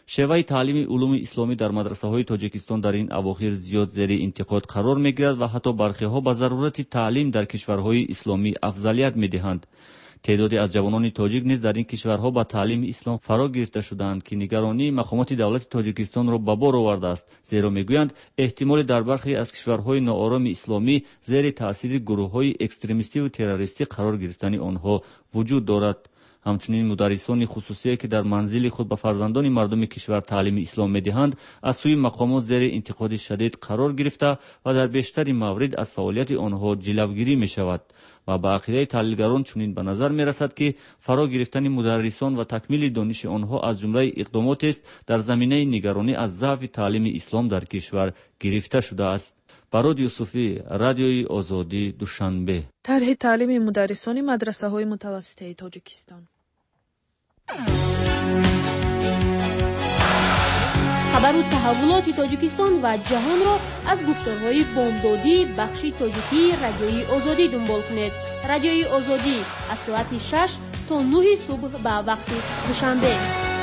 шеваи таълими улуми исломӣ дар мадрасаҳои тоҷикистон дар ин авохир зиёд зери интиқод қарор мегирад ва ҳатто бархеҳо ба зарурати таълим дар кишварҳои исломӣ афзалият медиҳанд. تعدادی از جوانان تاجیک نیز در این کشورها با تعلیم اسلام فرا گرفته شدند که نگرانی مقامات دولت تاجیکستان را به بار آورده است، زیرا میگویند احتمال در برخی از کشورهای ناآرام اسلامی زیر تاثیر گروه‌های اکستریمیستی و تروریستی قرار گرفتن آنها وجود دارد. همچنین مدرسان خصوصی که در منزل خود به فرزندان مردم کشور تعلیم اسلام میدهند از سوی مقامات زیر انتقاد شدید قرار گرفته و در بیشتر موارد از فعالیت آنها جلوگیری می شود و به عقیده تحلیلگران چنین به نظر می رسد که فرا گرفتن مدرسان و تکمیل دانش آنها از جمله اقدامات است در زمینه نگرانی از ضعف تعلیم اسلام در کشور گرفته شده است. براد یوسفی، رادیوی آزادی، دوشنبه. طرح تعلیم مدرسان مدرسه‌های متوسطه تاجیکستان. خبر و تحولات تاجیکستان و جهان را از گفتارهای بامدادی بخش تاجیکی رادیوی آزادی دنبال کنید. رادیوی آزادی از ساعت شش تا نه صبح به وقت دوشنبه.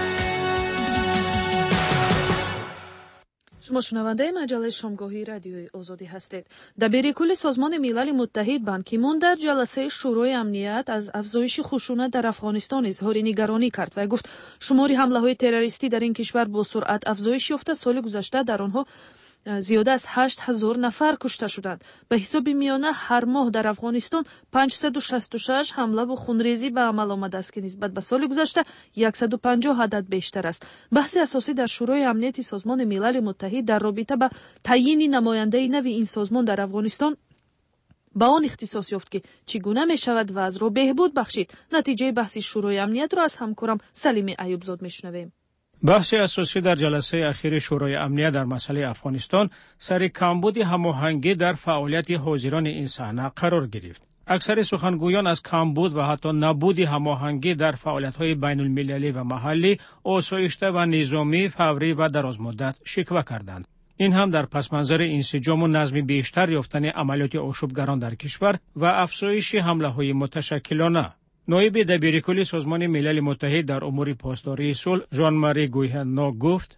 شما شنونده مجله شامگاهی رادیوی آزادی هستید. دبیر کل سازمان ملل متحد بان کی مون در جلسه شورای امنیت از افزایش خشونت در افغانستان اظهار نگرانی کرد و گفت شمار حمله‌های تروریستی در این کشور با سرعت افزایش یافته. سال گذشته در آنها زیاده از هشت هزار نفر کشته شدند. به حساب میانه هر ماه در افغانستان پانصد و شصت و شش حمله و خونریزی به عمل آمده است که نسبت به سال گذشته صد و پنجاه عدد بیشتر است. بحث اساسی در شورای امنیت سازمان ملل متحد در رابطه با تعیین نماینده نو این سازمان در افغانستان با آن اختصاص یافت که چگونه می شود وضع را بهبود بخشید. نتیجه بحث شورای امنیت را از همکارم سلیم ایوبزاد میشنویم. بحث اساسی در جلسه اخیر شورای امنیت در مسئله افغانستان سر کمبود هماهنگی در فعالیت حاضران این صحنه قرار گرفت. اکثر سخنگویان از کمبود و حتی نبود هماهنگی در فعالیت‌های بین المللی و محلی، آسایشته و نظامی، فوری و درازمدت شکوه کردند. این هم در پس منظر انسجام و نظم بیشتر یافتن عملیات آشوبگران در کشور و افزایش حمله‌های متشکلانه. نایب دبیر کل سازمان ملل متحد در امور پاسداری صلح ژان ماری گویهنا گفت: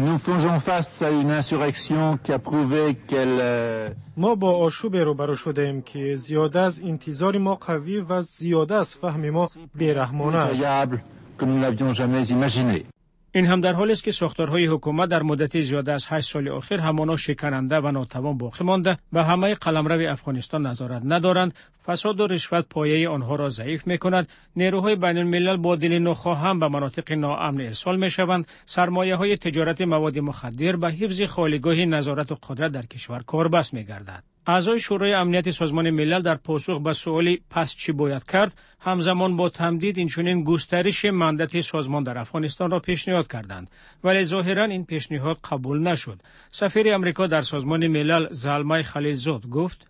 ما با آشوب روبرو شدیم که زیاده از انتظار ما قوی و زیاده از فهم ما بیرحمانه است. این هم در حالی است که ساختارهای حکومت در مدت زیاده از هشت سال اخیر همانا شکننده و ناتوان باقی مانده و همه قلمرو افغانستان نظارت ندارند. فساد و رشوت پایه آنها را ضعیف می‌کند. نیروهای بین الملل با دل ناخواه به مناطق ناامن ارسال می‌شوند. سرمایه‌های تجارت مواد مخدر به حفظ خالیگاه نظارت و قدرت در کشور کاربست می‌گردد. اعضای شورای امنیت سازمان ملل در پاسخ به سؤال پس چی باید کرد، همزمان با تمدید اینچنین گسترش مندت سازمان در افغانستان را پیشنهاد کردند، ولی ظاهرا این پیشنهاد قبول نشد. سفیر امریکا در سازمان ملل زلمای خلیلزاد گفت: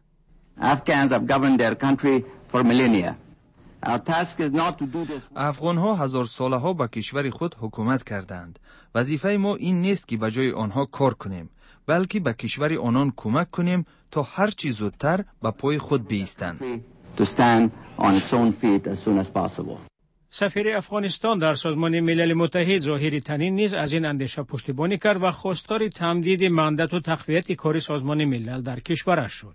افغان‌ها هزار ساله ها به کشور خود حکومت کردند. وظیفه ما این نیست که به جای آنها کار کنیم، بلکه به کشور آنان کمک کنیم تا هر چی زودتر به پای خود بایستند. سفیر افغانستان در سازمان ملل متحد ظاهر تنین نیز از این اندیشه پشتیبانی کرد و خواستار تمدید مندت و تقویت کار سازمان ملل در کشورش شد.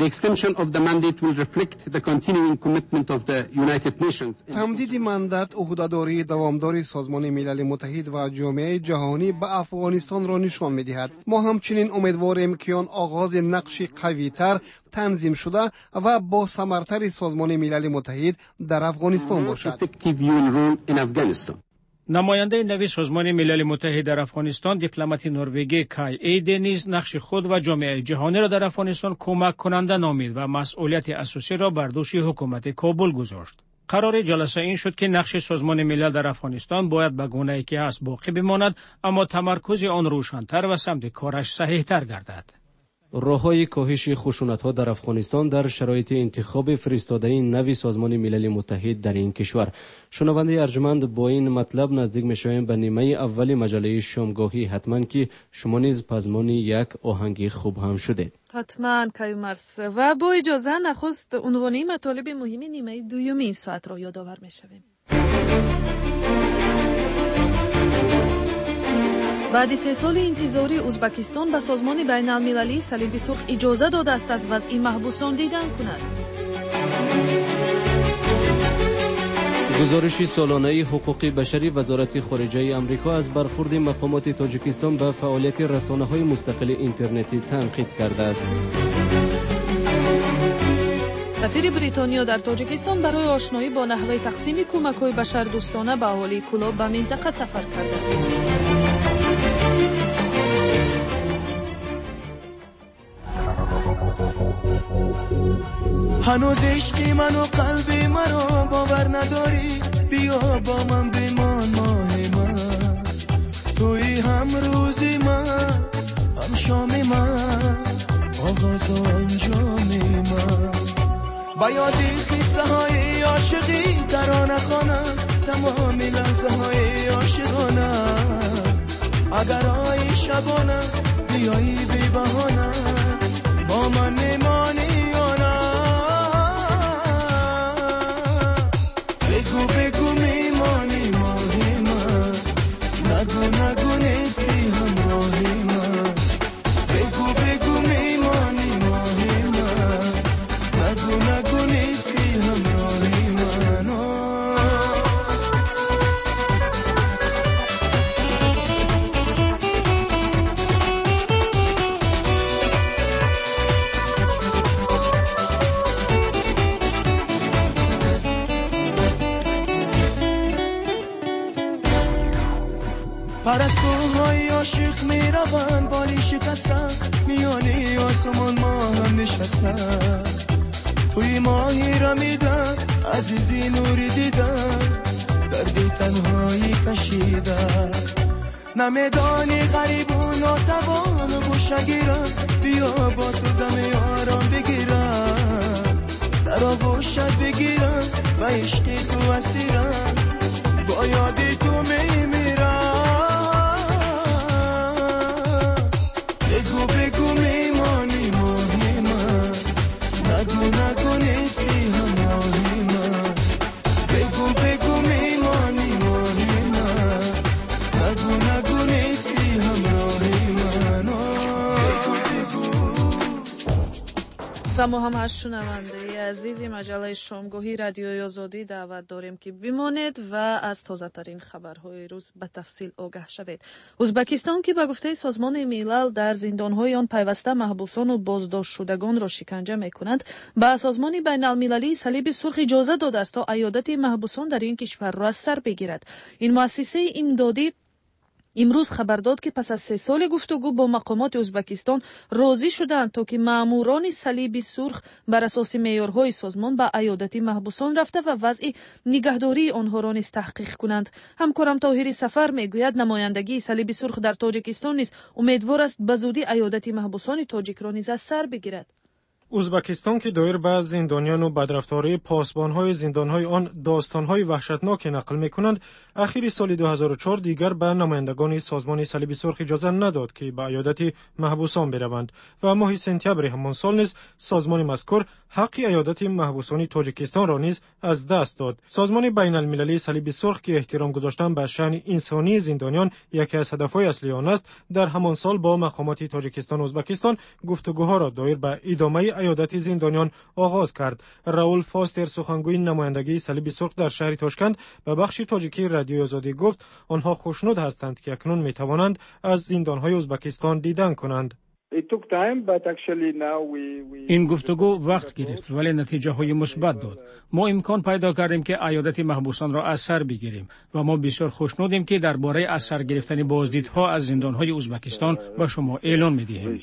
تمدید مندت عهده‌داری دوامداری سازمان ملل متحد و جامعه جهانی به افغانستان را نشان می‌دهد. ما همچنین امیدواریم که آن آغاز نقش قوی‌تر، تنظیم شده و با ثمرتر سازمان ملل متحد در افغانستان باشد. نماینده نوی سازمان ملل متحد در افغانستان دیپلمات نروژی کای ایده نیز نقش خود و جامعه جهانی را در افغانستان کمک کننده نامید و مسئولیت اساسی را بر دوش حکومت کابل گذاشت. قرار جلسه این شد که نقش سازمان ملل در افغانستان باید به گونه‌ای که هست باقی بماند، اما تمرکز آن روشن‌تر و سمت کارش صحیح‌تر گردد. راه‌های کاهش خشونت‌ها در افغانستان در شرایط انتخاب فرستاده نوی سازمان ملل متحد در این کشور. شنونده ارجمند، با این مطلب نزدیک می‌شویم به نیمه اول مجله شامگاهی. حتما که شما نیز پزمان یک آهنگ خوب هم شدید. حتما کایمرس و با اجازه نخست عنوانی مطالب مهم نیمه دوم این ساعت را یادآور می‌شویم. بعد سه سال انتظاری ازبکستان به سازمان بین المللی صلیب سرخ اجازه داده است از وضع محبوسان دیدن کند. گزارش سالانه حقوق بشری وزارت خارجه آمریکا از برخورد مقامات تاجیکستان به فعالیت رسانه‌های مستقل اینترنتی تنقید کرده است. سفیر بریتانیا در تاجیکستان برای آشنایی با نحوه تقسیم کمک‌های بشردوستانه به اهالی کلاب به منطقه سفر کرده است. هنوز عشقی من و قلبی منو باور نداری، بیا با من بمان ماه من، توی هم روزی من، هم شامی من، آغاز و انجامی من. با یادی قصه های عاشقی در آن خانم، تمامی لحظه های عاشقانه، اگر آی شبانه بیایی بی بهانه، با من میمانی یا نه؟ بگو بگو میمانی ماهی من، نگو نگو نیستی همراهی من. بگو بگو میمانی ماهی من، نگو نگو نیستی همراهی من. پرستوهای عاشق می روند بالی شکستن، میانی آسمان ما هم نشستن، توی ماهی را میدن عزیزی نوری دیدن، دردی تنهایی کشیدن. نمیدانی غریب و ناتوان و گوشگیرن، بیا با تو دم یاران بگیرن، در آغوشت بگیرن و عشقی تو اسیرن، با یادی تو میمیرن. بگو بگو میمانی ماهی من، نگو نگو نیستی همراهی من. بگو بگو میمانی ماهی من، نگو نگو نیستی همراهی من. و ما هم از شنونده عزیزی مجله شامگاهی رادیوی آزادی دعوت داریم که بمانید و از تازه ترین خبرهای روز به تفصیل آگاه شوید. ازبکستان که به گفته سازمان ملل در زندانهای آن پیوسته محبوسان و بازداشت شدگان را شکنجه میکنند، به سازمان بین المللی صلیب سرخ اجازه داده است تا عیادت محبوسان در این کشور را از سر بگیرد. این مؤسسه امدادی امروز خبر داد که پس از سه سال گفتگو با مقامات ازبکستان راضی شدند تا که ماموران صلیب سرخ بر اساس معیارهای سازمان به عیادت محبوسان رفته و وضع نگهداری آنها را نیز تحقیق کنند. همکارم طاهری سفر میگوید نمایندگی صلیب سرخ در تاجیکستان نیز امیدوار است به زودی عیادت محبوسان تاجیک را نیز از سر بگیرد. ازبکستان که دایر به زندانیان و بدرفتاری پاسبانهای زندانهای آن داستانهای وحشتناک نقل میکنند، اخیر سال دو هزار و چهار دیگر به نمایندگان سازمان صلیب سرخ اجازه نداد که به عیادت محبوسان بروند و ماه سپتامبر همان سال نیز سازمان مذکور حق عیادت محبوسان تاجیکستان را نیز از دست داد. سازمان بین المللی صلیب سرخ که احترام گذاشتن به شأن انسانی زندانیان یکی از هدفهای اصلی آن است، در همان سال با مقامات تاجیکستان و ازبکستان گفتگوها را دایر به ادامه عیادت زندانیان آغاز کرد. راول فاستر سخنگوی نمایندگی صلیب سرخ در شهر تاشکند به بخش تاجیکی رادیوی آزادی گفت آنها خوشنود هستند که اکنون می توانند از زندانهای ازبکستان دیدن کنند. این گفتگو وقت گرفت ولی نتیجه های مثبت داد. ما امکان پیدا کردیم که عیادت محبوسان را از سر بگیریم و ما بسیار خوشنودیم که درباره از سر گرفتن بازدیدها از زندانهای ازبکستان به شما اعلام می‌دهیم.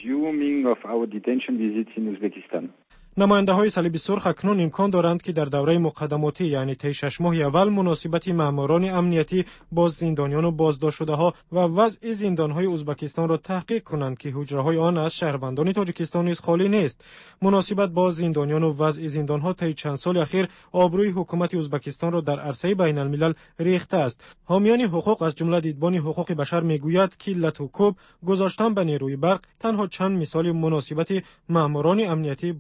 نماینده های صلیب سرخ اکنون امکان دارند که در دوره مقدماتی یعنی طی شش ماه اول مناسبت ماموران امنیتی با زندانیان و بازداشت شده ها و وضع زندان های ازبکستان را تحقیق کنند که حجره های آن از شهروندان تاجیکستان نیز خالی نیست. مناسبت با زندانیان و وضع زندان ها طی چند سال اخیر آبروی حکومت ازبکستان را در عرصه بین الملل ریخته است. حامیان حقوق از جمله دیدبان حقوق بشر میگوید که لتوکوب گذاشتن به نیروی برق تنها چند مثال مناسبت ماموران امنیتی با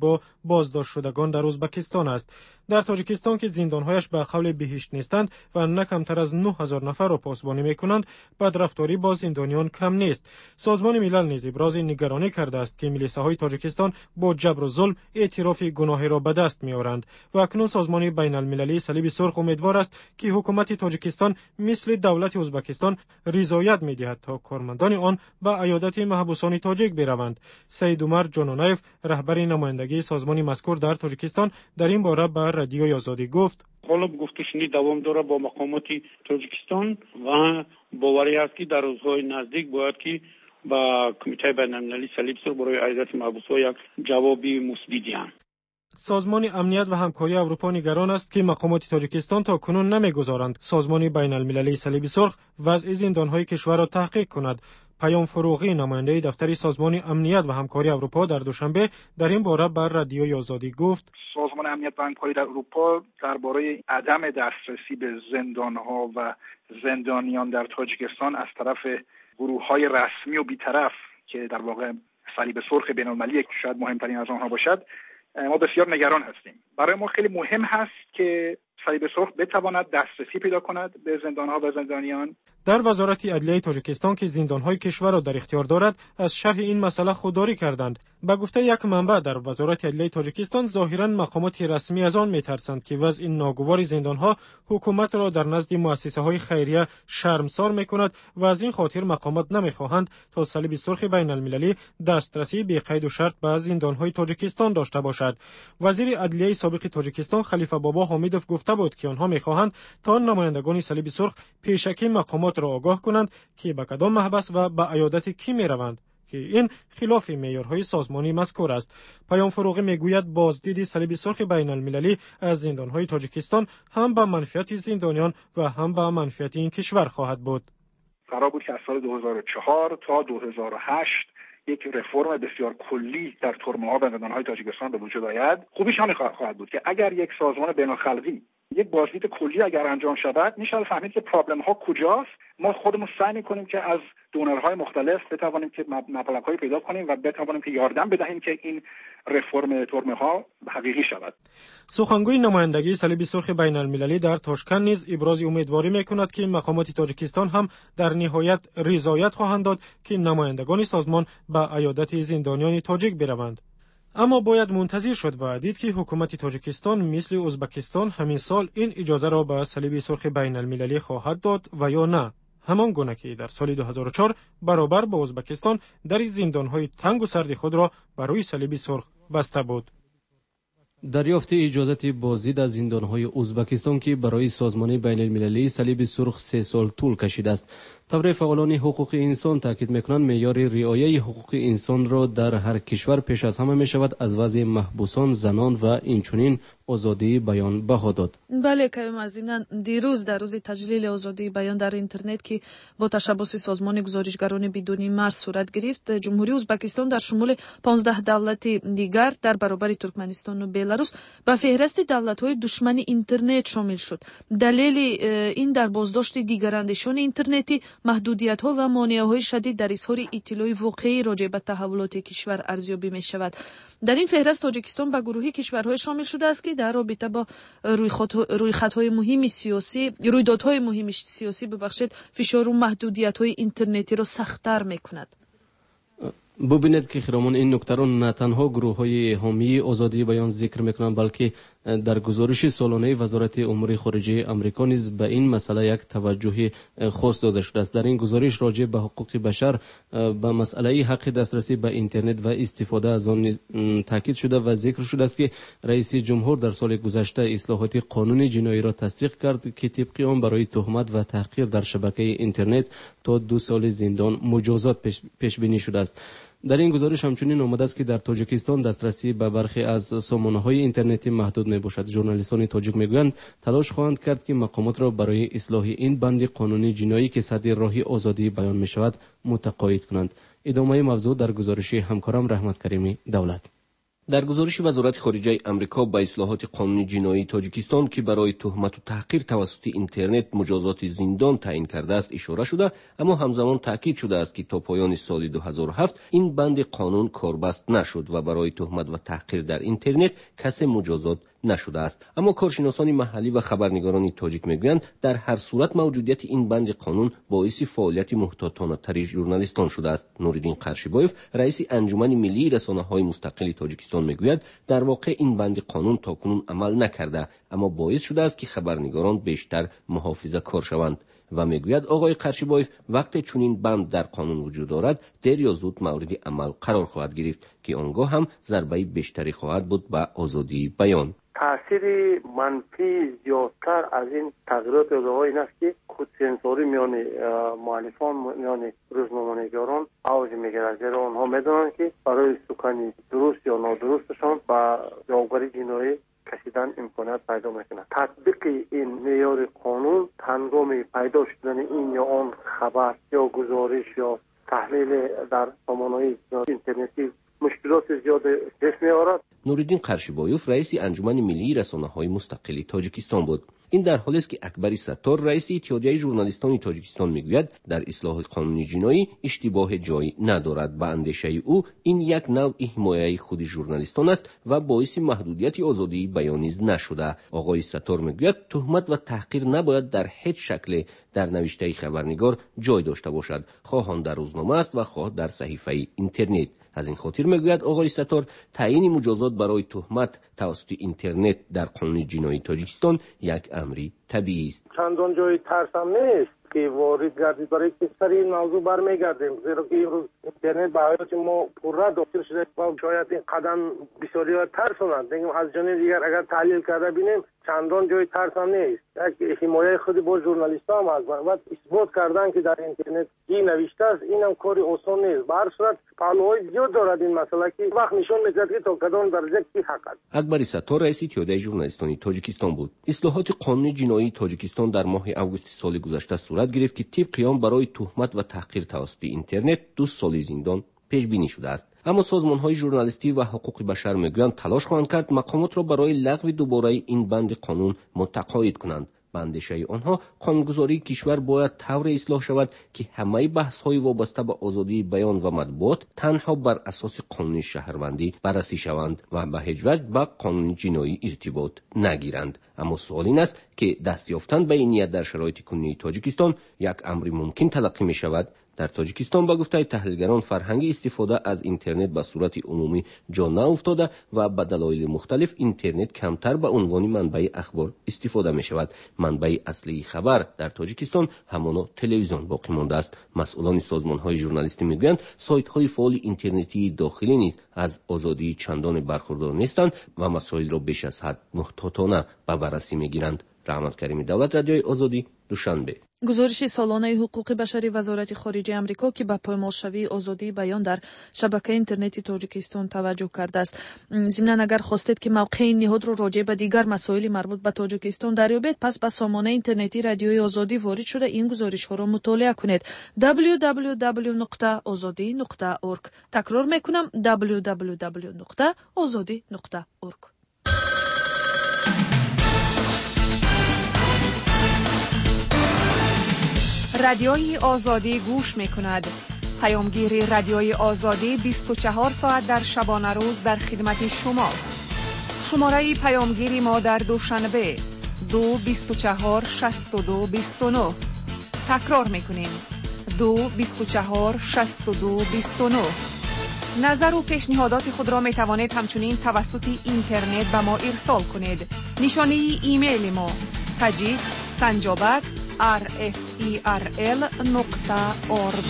بازداشت شدگان در ازبکستان است. در تاجیکستان که زندانهایش به قول بهشت نیستند و نه کمتر از نه هزار نفر را پاسبانی میکنند، بدرفتاری با زندانیان کم نیست. سازمان ملل نیز ابراز نگرانی کرده است که میلیساهای تاجیکستان با جبر و ظلم اعتراف گناه را به دست میآورند و اکنون سازمان بین المللی صلیب سرخ امیدوار است که حکومت تاجیکستان مثل دولت ازبکستان رضایت میدهد تا کارمندان آن به عیادت محبوسان تاجیک بروند. سید عمر جانانایف رهبر نمایندگی سازمان مذکور در تاجیکستان در این باره به رادیوی آزادی گفت: حالا گفتگوشنی دوام داره با مقامات تاجیکستان و باوری است که در روزهای نزدیک باید که با کمیته بین المللی صلیب سرخ برای عیادت محبوسان یک جوابی مثبت دهند. سازمان امنیت و همکاری اروپا نگران است که مقامات تاجیکستان تا کنون نمیگذارند سازمان بین المللی صلیب سرخ وضع زندانهای کشور را تحقیق کند. پیام فروغی نماینده دفتر سازمان امنیت و همکاری اروپا در دوشنبه در این باره بر رادیوی آزادی گفت: سازمان امنیت و همکاری در اروپا درباره عدم دسترسی به زندانها و زندانیان در تاجیکستان از طرف گروه‌های رسمی و بی‌طرف که در واقع صلیب سرخ بین‌المللی که شاید مهمترین از آنها باشد، ما بسیار نگران هستیم. برای ما خیلی مهم هست که صلیب سرخ بتواند دسترسی پیدا کند به زندانها و زندانیان. در وزارت عدلیه تاجیکستان که زندانهای کشور را در اختیار دارد از شرح این مسئله خودداری کردند. به گفته یک منبع در وزارت عدلیه تاجیکستان، ظاهرا مقامات رسمی از آن می‌ترسند که وضع ناگوار زندانها حکومت را در نزد مؤسسه‌های خیریه شرمسار می‌کند و از این خاطر مقامات نمی‌خواهند تا صلیب سرخ بین المللی دسترسی بی قید و شرط به زندانهای تاجیکستان داشته باشد. وزیر عدلیه سابق تاجیکستان خلیفه بابا حمیدوف گفته بود که آنها می‌خواهند تا نمایندگان صلیب سرخ پیشکی مقامات را آگاه کنند که به کدام محبس و به عیادت کی می‌روند، که این خلاف معیارهای سازمانی مذکور است. پیام فروغی میگوید بازدید صلیب سرخ بین المللی از زندانهای تاجیکستان هم به منفعت زندانیان و هم به منفعت این کشور خواهد بود. قرار بود که از سال دو هزار و چهار تا دو هزار و هشت یک رفرم بسیار کلی در ترمه‌ها و زندانهای تاجیکستان به وجود آید. خوبیش همین خواهد بود که اگر یک سازمان بین‌الخلقی یک بازدید کلی اگر انجام شود، میشه فهمید که پرابلم ها کجاست. ما خودمون سعی می‌کنیم که از دونرهای مختلف بتوانیم که مبلغ‌های پیدا کنیم و بتوانیم که یاردم بدهیم که این رفرم ترمه‌ها حقیقی شود. سخنگوی نمایندگی صلیب سرخ بین المللی در تاشکند نیز ابراز امیدواری می‌کند که مقامات تاجیکستان هم در نهایت رضایت خواهند داد که نمایندگان سازمان به عیادت زندانیان تاجیک بروند. اما باید منتظر شد و دید که حکومت تاجیکستان مثل ازبکستان همین سال این اجازه را به صلیب سرخ بین المللی خواهد داد و یا نه. همان گونه که در سال دو هزار و چهار برابر با ازبکستان در زندانهای تنگ و سرد خود را برای صلیب سرخ بسته بود. دریافت اجازت بازدید از زندانهای ازبکستان که برای سازمان بین المللی صلیب سرخ سه سال طول کشیده است. طور فعالان حقوق انسان تاکید میکنند معیار رعایت حقوق انسان را در هر کشور پیش از همه می شود از وضع محبوسان، زنان و اینچنین آزادی بیان بها داد. بله که مزیداً دیروز در روز تجلیل آزادی بیان در اینترنت که با تشبث سازمان گزارشگران بدون مرز صورت گرفت، جمهوری ازبکستان در شمول پانزده دولت دیگر در برابر ترکمنستان و بلاروس به فهرست دولت‌های دشمن اینترنت شامل شد. دلیل این در بازداشت دیگراندیشان اینترنتی، محدودیت‌ها و مانع‌های شدید در اظهار اطلاع واقعی راجع به تحولات کشور ارزیابی می‌شود. در این فهرست تاجیکستان به گروه کشورهای شامل شده است که در رابطه با رویخطهای مهم سیاسی، رویدادهای مهم سیاسی ببخشید فشار و محدودیت‌های اینترنتی را سخت‌تر می‌کند. ببینید که خیرمان این نکته را نه تنها گروه های حامی آزادی بیان ذکر میکنند، بلکه در گزارش سالانه وزارت امور خارجه آمریکا نیز به این مسئله یک توجه خاص داده شده است. در این گزارش راجع به حقوق بشر به مسئله حق دسترسی به اینترنت و استفاده از آن تاکید شده و ذکر شده است که رئیس جمهور در سال گذشته اصلاحات قانون جنایی را تصدیق کرد که طبق آن برای تهمت و تحقیر در شبکه اینترنت تا دو سال زندان مجازات پیش, پیش بینی شده است. در این گزارش همچنین آمده است که در تاجیکستان دسترسی به برخی از سامانه‌های اینترنتی محدود میباشد. ژورنالیستان تاجیک میگویند تلاش خواهند کرد که مقامات را برای اصلاح این بند قانونی جنایی که سد راه آزادی بیان میشود متقاعد کنند. ادامه موضوع در گزارش همکارم رحمت کریمی دولت. در گزارش وزارت خارجه آمریکا به اصلاحات قانون جنایی تاجیکستان که برای تهمت و تحقیر توسط اینترنت مجازات زندان تعیین کرده است اشاره شده، اما همزمان تاکید شده است که تا پایان سال دو هزار و هفت این بند قانون کاربست نشد و برای تهمت و تحقیر در اینترنت کسی مجازات نشده است. اما کارشناسان محلی و خبرنگاران تاجیک میگویند در هر صورت موجودیت این بند قانون باعث فعالیت محتاطانه تر ژورنالیستان شده است. نوریدین قرشیبایف رئیس انجمن ملی رسانه‌های مستقل تاجیکستان میگوید در واقع این بند قانون تاکنون عمل نکرده، اما باعث شده است که خبرنگاران بیشتر محافظه کار شوند و میگوید آقای قرشیبایف وقتی چنین بند در قانون وجود دارد دیر یا زود مورد عمل قرار خواهد گرفت که آنگاه هم ضربه بیشتری خواهد بود به آزادی بیان. تاثیر منفی زیادتر از این تغییرات الهی این است که خودسنسوری میان مؤلفان میان روزنامه‌نگاران اوج میگیرد، زیرا آنها میدانند که برای سخن درست یا نادرستشان با جوابگویی جنایی کشیدن امکانات پیدا میکنه. تطبیق این معیار قانون هنگام پیدا شدن این یا آن خبر یا گزارش یا تحلیل در سامانه‌های اینترنتی مشکلات زیاد پیش می‌آورد. نوریدین قرشیبایوف رئیس انجمن ملی رسانه‌های مستقل تاجیکستان بود. این در حالی است که اکبر ستار رئیس اتحادیه ژورنالیستان تاجیکستان میگوید در اصلاح قانون جنایی اشتباه جایی ندارد. به اندیشه او این یک نوع حمایت خود ژورنالیستان است و باعث محدودیت آزادی بیان نیز نشده. آقای ستار میگوید تهمت و تحقیر نباید در هیچ شکل در نوشته خبرنگار جای داشته باشد، خواه در روزنامه است و خواه در صحیفه اینترنت. از این خاطر میگوید آقای ستار تعیین مجازات برای تهمت توسط اینترنت در قانون جنایی تاجیکستان یک امری طبیعی است. چندان جای ترسم نیست که وارد گردید، برای که سر این موضوع برمیگردیم، زیرا که امروز اینترنت به حیات ما پرره داخل شده و شاید این قدم بسیاری ترسونند. دیگه از جانب دیگر اگر تحلیل کرده بینیم چندان جای ترسم نیست. یک حمایت خود با ژورنالیست‌ها هم هست و اثبات کردن که در اینترنت این نوشته است، اینم کاری آسان نیست. به هر صورت پهلوهای زیاد دارد این مسئله که وقت نشون می‌دهد که تا کدام درجه کی حق است. اکبر ستار رئیس اتحادیه ژورنالیستان تاجیکستان بود. اصلاحات قانون جنایی تاجیکستان در ماه اوگوست سال گذشته صورت گرفت که طبق آن برای تهمت و تحقیر توسط اینترنت دو سال زندان پیش بینی شده است. اما سازمان‌های ژورنالیستی و حقوق بشر میگویند تلاش خواهند کرد مقامات را برای لغو دوباره این بند قانون متقاعد کنند. به اندیشه آنها قانونگذاری کشور باید طور اصلاح شود که همه بحث‌های وابسته به آزادی بیان و مطبوعات تنها بر اساس قانون شهروندی بررسی شوند و به هیچ وجه با قانون جنایی ارتباط نگیرند. اما سوال این است که دست یافتن به این نیت در شرایط کنونی تاجیکستان یک امر ممکن تلقی می شود. در تاجیکستان با گفته تحلیلگران فرهنگ استفاده از اینترنت به صورت عمومی جا نیفتاده و به دلایل مختلف اینترنت کمتر به عنوان منبع اخبار استفاده می شود. منبع اصلی خبر در تاجیکستان همانا تلویزیون باقی مانده است. مسئولان سازمان‌های ژورنالیستی میگویند سایت‌های فعال اینترنتی داخلی نیز از آزادی چندان برخوردار نیستند و مسائل را بیش از حد محتاطانه به بررسی میگیرند. رحمت کریمی، دولت رادیوی آزادی، دوشنبه. گزارش سالانه حقوق بشری وزارت خارجه آمریکا که به پایمالشوی آزادی بیان در شبکه اینترنتی تاجیکستان توجه کرده است. ضمن اگر خواستید که موقع این نهاد را راجع به دیگر مسائل مربوط به تاجیکستان دریابید، پس به سامانه اینترنتی رادیوی آزادی وارد شده این گزارش ها را مطالعه کنید. دبلیو دبلیو دبلیو نقطه آزادی نقطه اورگ. تکرار میکنم دبلیو دبلیو دبلیو نقطه آزادی نقطه اورگ. رادیوی آزادی گوش می کند. پیامگیر رادیوی آزادی بیست و چهار ساعت در شبانه روز در خدمت شماست. شماره پیامگیری ما در دوشنبه دو بیست و چهار شصت و دو بیست و نه. تکرار می کنیم دو بیست و چهار شصت و دو بیست و نه. نظر و پیشنهادات خود را می توانید همچنین توسط اینترنت به ما ارسال کنید. نشانه ایمیل ما تجید سنجابک آر اف ای آر ال نقطه اورگ.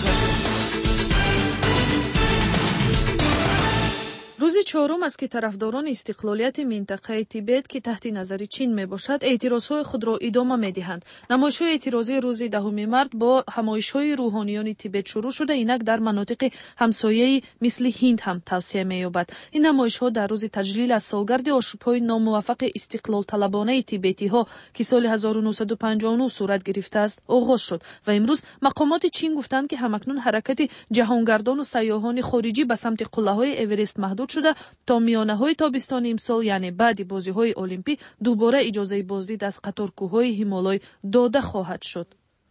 روز چهارم است که طرفداران استقلالیت منطقه تیبت که تحت نظر چین می باشد اعتراضهای خود را ادامه می دهند. نمایش‌های اعتراضی روز دهم مارس با همایش‌های روحانیان تیبت شروع شده، اینک در مناطق همسایه مثل هند هم توسعه می یابد. این نمایش‌ها در روز تجلیل از سالگرد آشوب‌های ناموفق استقلال طلبانه تیبتی‌ها که سال هزار و نهصد و پنجاه و نه صورت گرفته است آغاز شد و امروز مقامات چین گفتند که همکنون حرکت جهانگردان و سیاحان خارجی به سمت قله‌های اورست محدود شده шуда то миёнаҳои тобистони имсол, яъне баъди бозиҳои олимпӣ, дубора иҷозаи боздид аз қаторкӯҳҳои ҳимолой дода хоҳад шуд.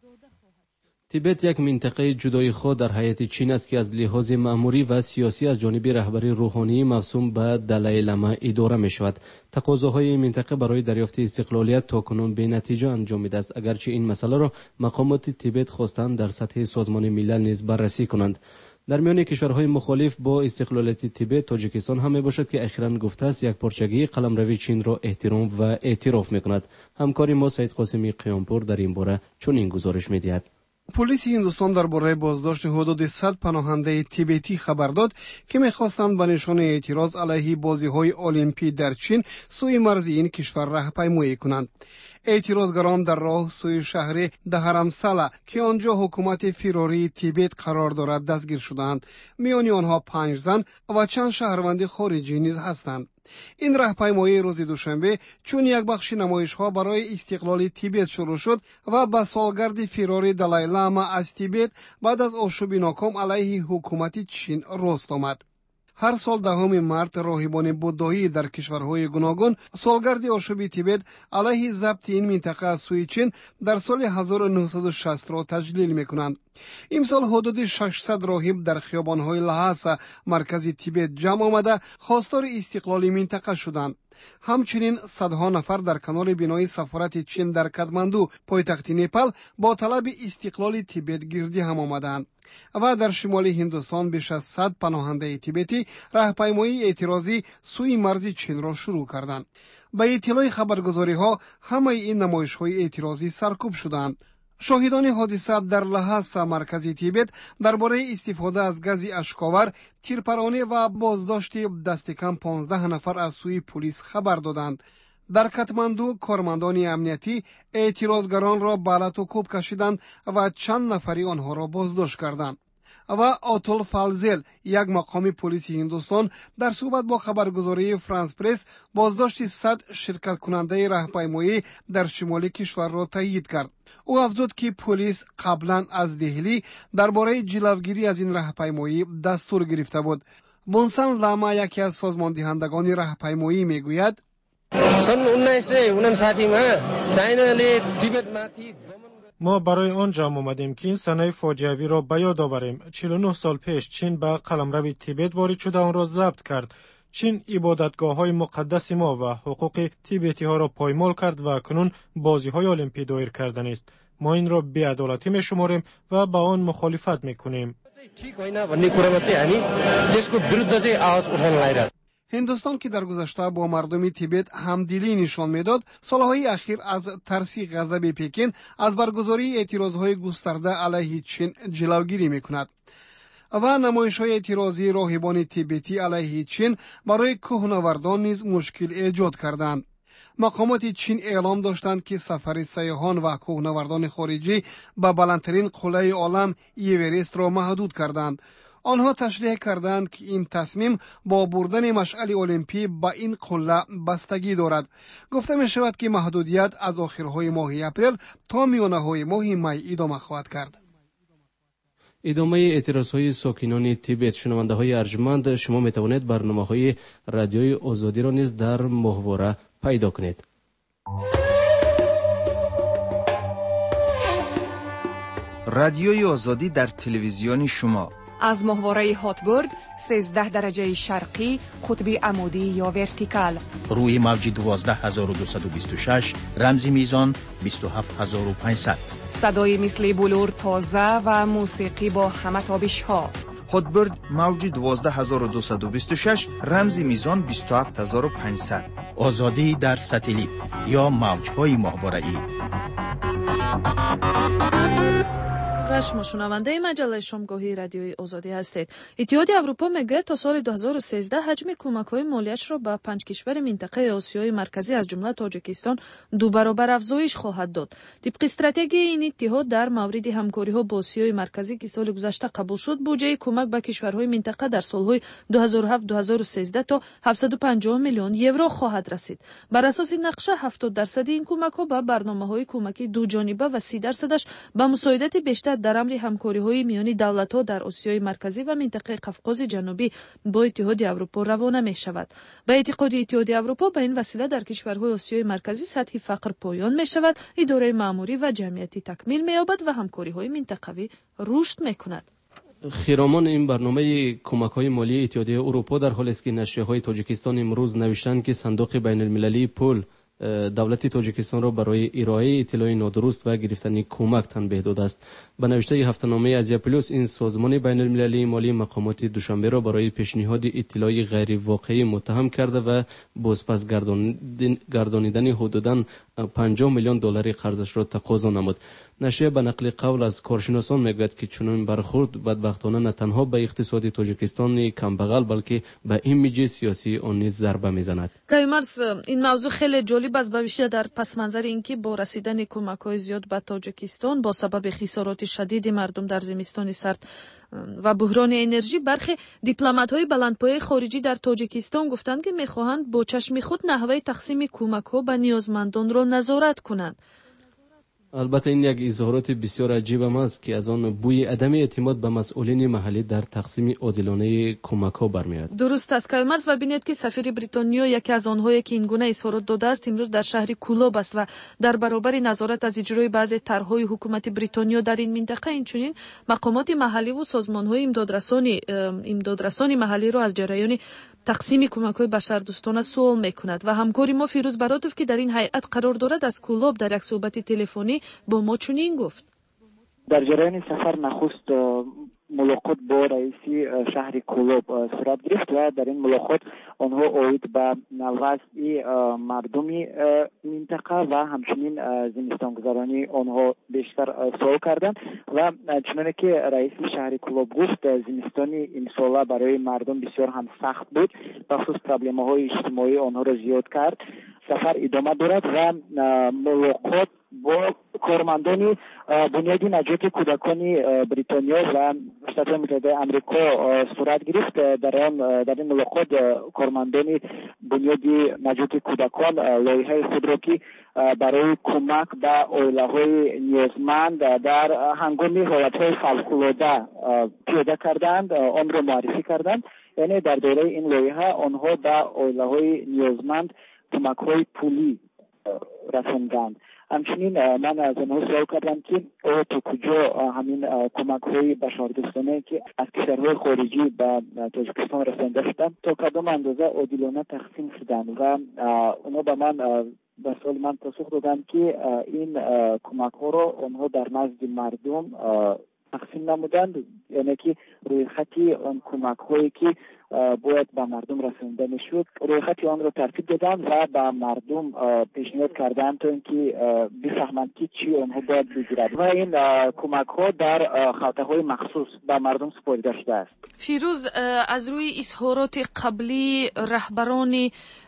тибет як минтақаи ҷудои ход дар ҳайати чин аст ки аз лиҳози маъмурӣ ва сиёсӣ аз ҷониби раҳбари рӯҳонии мавсум ба Далай Лама идора мешавад. тақозоҳои ин минтақа барои дарёфти истиқлолият токунун бенатиҷа анҷомидааст, агарчи ин масъаларо мақомоти Тибет хостанд дар сатҳи Созмони милал низ баррасӣ кунанд. дар миёни кишварҳои мухолиф бо истиқлолияти Тибет Тоҷикистон ҳам мебошад ки ахиран гуфтааст якпорчагии қаламравии Чинро эҳтиром ва эътироф мекунад. ҳамкори мо Саид Қосими Қиёнпур дар ин бора чунин гузориш медиҳад. پلیس هندوستان درباره بازداشت حدود صد پناهنده تیبتی خبر داد که می‌خواستند به نشانه اعتراض علیه بازی‌های المپی در چین سوی مرز این کشور راهپیمایی کنند. اعتراضگران در راه سوی شهر دهرمسالا که آنجا حکومت فیروری تیبت قرار دارد دستگیر شدند. میان آنها پنج زن و چند شهروند خارجی نیز هستند. این راهپیمایی روز دوشنبه چون یک بخش نمایش‌ها برای استقلال تیبت شروع شد و به سالگرد فرار دلای لاما از تیبت بعد از آشوب ناکام علیه حکومت چین راست آمد. هر سال دهم مارت راهبان بودایی در کشورهای گوناگون سالگرد آشوب تیبت علیه ضبط این منطقه از سوی چین در سال هزار و نهصد و شصت را تجلیل می‌کنند. امسال حدود ششصد راهب در خیابان‌های لحاسا مرکزی تیبت جمع آمده خواستار استقلال منطقه شدند. همچنین صدها نفر در کنار بنای سفارت چین در کاتماندو پایتخت نپال با طلب استقلال تیبت گردی هم آمدند و در شمال هندوستان بیش از صد پناهنده تیبتی راهپیمایی اعتراضی سوی مرز چین را شروع کردند. به اطلاع خبرگزاری‌ها همه این نمایش‌های اعتراضی سرکوب شدند. شاهدان حادثه در لحاسا مرکزی تیبت درباره استفاده از گاز اشکاور، تیرپرانی و بازداشت دست کم پانزده نفر از سوی پلیس خبر دادند. در کاتماندو کارمندان امنیتی اعتراضگران را به لط و کوب کشیدند و چند نفری آنها را بازداشت کردند. و آتول فالزل یک مقام پلیس هندوستان در صحبت با خبرگزاری فرانس پرس بازداشت صد شرکت کننده راهپیمایی در شمال کشور را تایید کرد. او افزود که پلیس قبلا از دهلی درباره جلوگیری از این راهپیمایی دستور گرفته بود. بونسان لاما یکی از سازماندهندگان راهپیمایی میگوید ما برای آن جمع آمدیم که این صحنه فاجعه‌ای را به یاد آوریم. چهل و نه سال پیش چین به قلمرو تیبت وارد شده آن را ضبط کرد. چین عبادتگاه‌های مقدس ما و حقوق تیبتی‌ها را پایمال کرد و کنون بازی‌های المپی دایر کردن است. ما این را بی‌عدالتی می‌شماریم و با آن مخالفت می‌کنیم. هندوستان که در گذشته با مردم تیبت همدلی نشان میداد، سالهای اخیر از ترس غضب پکن از برگزاری اعتراضهای گسترده علیه چین جلوگیری میکند و نمایش‌های اعتراضی راهبان تیبتی علیه چین برای کوهنوردان نیز مشکل ایجاد کردند. مقامات چین اعلام داشتند که سفر سیاحان و کوهنوردان خارجی به بلندترین قله عالم ایورست را محدود کردند. آنها تشریح کردند که این تصمیم با بردن مشعل المپی به این قله بستگی دارد. گفته می شود که محدودیت از آخرهای ماه اپریل تا میانه‌های ماه می ادامه خواهد کرد. ادامه اعتراضهای ساکنان تیبت. شنونده های ارجمند، شما می توانید برنامه های رادیوی آزادی را نیز در ماهواره پیدا کنید. رادیوی آزادی در تلویزیون شما از ماهواره هاتبورد سیزده درجه شرقی قطبی عمودی یا ورتیکال روی موج دوازده هزار و دویست و بیست و شش رمزی میزان بیست و هفت هزار و پانصد صدای مثل بلور تازه و موسیقی با همه تابش ها. هاتبورد موج دوازده هزار و دویست و بیست و شش رمزی میزان بیست و هفت هزار و پانصد. آزادی در ساتلیت یا موجهای ماهواره‌ای. و شما شنونده مجله شامگاهی رادیوی آزادی هستید. اتحادیه اروپا میگه تا سال دو هزار و سیزده حجم کمک‌های مالیش را به پنج کشور منطقه آسیای مرکزی از جمله تاجیکستان دو برابر افزایش خواهد داد. طبق استراتژی این اتحاد در مورد همکاری‌ها با آسیای مرکزی که سال گذشته قبول شد، بودجه کمک به کشورهای منطقه در سال‌های دو هزار و هفت تا دو هزار و سیزده تا هفتصد و پنجاه میلیون یورو خواهد رسید. بر اساس نقشه هفتاد درصد این کمک‌ها به برنامه‌های کمکی دو جانبه و سی درصدش به مساعدت بیشتر дар амри ҳамкориҳои миёни давлатҳо дар осиёи марказӣ ва минтақаи қавқози ҷанубӣ бо иттиҳоди аврупо равона мешавад. Ба эътиқоди иттиҳоди аврупо ба ин васила дар кишварҳои осиёи марказӣ сатҳи фақр поён мешавад, идораи маъмурӣ ва ҷамъиятӣ такмил меёбад ва ҳамкориҳои минтақавӣ рушд мекунад. хиромон ин барномаи кӯмакҳои молии иттиҳодияи аврупо дар ҳоле ки нашрияҳои тоҷикистон имрӯз навиштанд ки сандуқи байнулмилалии пул давлати тоҷикистонро барои ироаи иттилои нодуруст ва гирифтани кӯмак танбеҳ додааст. Ба навиштаи ҳафтаномаи азия плюс ин созмони байнулмилалии молии мақомоти душанберо барои пешниҳоди иттилои ғайривоқеӣ муттаҳам карда ва бозпас гардонидани ҳудудан панҷоҳ миллион доллари қарзашро тақозо намуд. нашрия ба нақли қавл аз коршиносон мегӯяд ки чунин бархурд бадбахтона на танҳо ба иқтисоди тоҷикистони камбағал, балки ба имиҷи сиёсии он низ зарба мезанад. каймарс, ин мавзӯъ хеле ҷолиб аст, ба вишея дар пасманзари ин ки бо расидани кӯмакҳои зиёд ба тоҷикистон бо сабаби хисороти шадиди мардум дар зимистони сард ва буҳрони энержӣ, бархе дипломатҳои баландпояи хориҷӣ дар тоҷикистон гуфтанд ки мехоҳанд бо чашми худ наҳваи тақсими кӯмакҳо ба ниёзмандонро назорат кунанд. албатта ин як изҳороти бисёр аҷибам аст ки аз он бӯи адами эътимод ба масъулини маҳаллӣ дар тақсими одилонаи кӯмакҳо бармеояд. дуруст аст каймарс, ва бинед ки сафири бритониё яке аз онҳое ки ин гуна изҳорот додааст имрӯз дар шаҳри кулоб аст ва дар баробари назорат аз иҷрои баъзе тарҳҳои ҳукумати бритониё дар ин минтақа инчунин мақомоти маҳалливу созмонҳои имдодрасони имдодрасони маҳаллиро аз ҷараёни тақсими кӯмакҳои башардӯстона суол мекунад. ва ҳамкори мо Фирӯз Баротов ки дар ин ҳайат қарор дорад аз Кулоб дар як суҳбати телефонӣ бо мо чунин гуфт. дар ҷараёни сафар нахуст мулоқот бо раиси шаҳри Кулоб сурат гирифт ва дар ин мулоқот онҳо оид ба вазъи мардуми минтақа ва ҳамчунин зимистонгузаронии онҳо бештар суол карданд ва чуноне ки раиси шаҳри Кулоб гуфт, зимистони имсола барои мардум бисёр ҳам сахт буд, бахусус проблемаҳои иҷтимоӣ онҳоро зиёд кард. сафар идома дорад ва мулоқот бо кормандони бунёди наҷоти кӯдакони бритониё ва штатҳои муттаҳидаи амрико сурат гирифт. дар он дар ин мулоқот кормандони бунёди наҷоти кӯдакон лоиҳаи худро ки барои кӯмак ба оилаҳои ниёзманд дар ҳангоми ҳолатҳои фавқулода пиёда карданд, онро муаррифӣ карданд. яъне дар доираи ин лоиҳа онҳо ба оилаҳои ниёзманд кӯмакҳои пулӣ расонданд. ҳамчунин ман аз онҳо суол кардам ки оё то куҷо ҳамин кӯмакҳои башардӯстонае ки аз кишварҳои хориҷӣ ба тоҷикистон расонида шуданд то кадом андоза одилона тақсим шуданд ва онҳо ба ман ба суоли ман посух доданд ки ин кӯмакҳоро онҳо дар назди мардум тақсим намуданд, яъне ки рӯйхати он кӯмакҳое ки бояд ба мардум расонида мешуд, рӯйхати онро тартиб доданд ва ба мардум пешниҳод карданд то ин ки бифаҳманд ки чӣ онҳо бояд бигирад ва ин кӯмакҳо дар халтаҳои махсус ба мардум супорида шудааст. фирӯз, аз рӯи изҳороти қаблии раҳбарони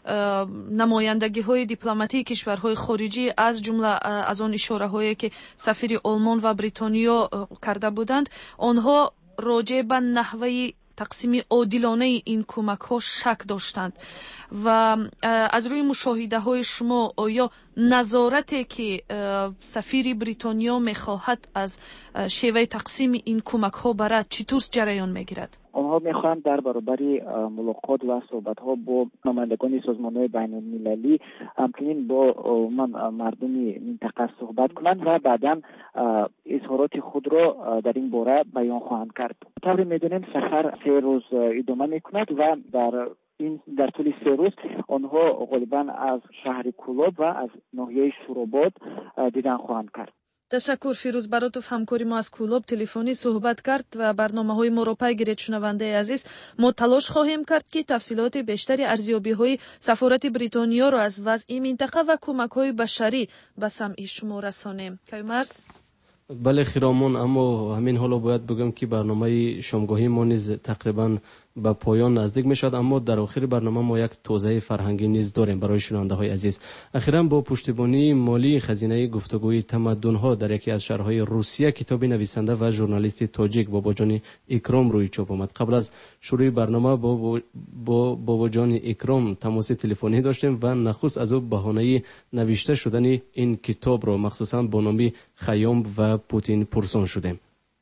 намояндагиҳои дипломатии кишварҳои хориҷӣ, аз ҷумла аз он ишораҳое ки сафири Олмон ва Бритониё карда буданд, онҳо роҷеъ ба наҳваи тақсими одилонаи ин кӯмакҳо шак доштанд ва аз рӯи мушоҳидаҳои шумо оё назорате ки сафири Бритониё мехоҳад аз шеваи тақсими ин кӯмакҳо барад чӣ тур ҷараён мегирад? онҳо мехоҳанд дар баробари мулоқот ва суҳбатҳо бо намояндагони созмонҳои байнулмилалӣ ҳамчунин бо умуман мардуми минтақа суҳбат кунанд ва баъдан изҳороти худро дар ин бора баён хоҳанд кард. тавре медонем сафар се рӯз идома мекунад ва дар ин дар тӯли се рӯз онҳо ғолибан аз шаҳри Кулоб ва аз ноҳияи Шуробод дидан хоҳанд кард. ташаккур Фирӯз Баротов, ҳамкори мо аз Кулоб телефонӣ суҳбат кард ва барномаҳои моро пай гиред. шунавандаи азиз, мо талош хоҳем кард ки тафсилоти бештари арзёбиҳои сафорати Бритониёро аз вазъи минтақа ва кӯмакҳои башарӣ ба самъи шумо расонем. Каймарс? бале хиромон, аммо ҳамин ҳоло бояд бигӯям ки барномаи шомгоҳӣ мо низ тақрибан ба поён наздик мешавад, аммо дар охири барнома мо як тӯзаи фарҳангӣ низ дорем барои шунавандаҳои азиз. ахиран бо пуштибонии молии хазинаи гуфтугӯи тамаддунҳо дар яке аз шаҳрҳои Русия китоби нависанда ва журналисти тоҷик Бобоҷони Икром рӯи чоп омад. қабл аз шурӯи барнома бо Бобоҷони Икром тамоси телефонӣ доштем ва нахуст аз ӯ баҳонаи навишта шудани ин китобро махсусан бо номи Хаём ва Путин пурсон шудем.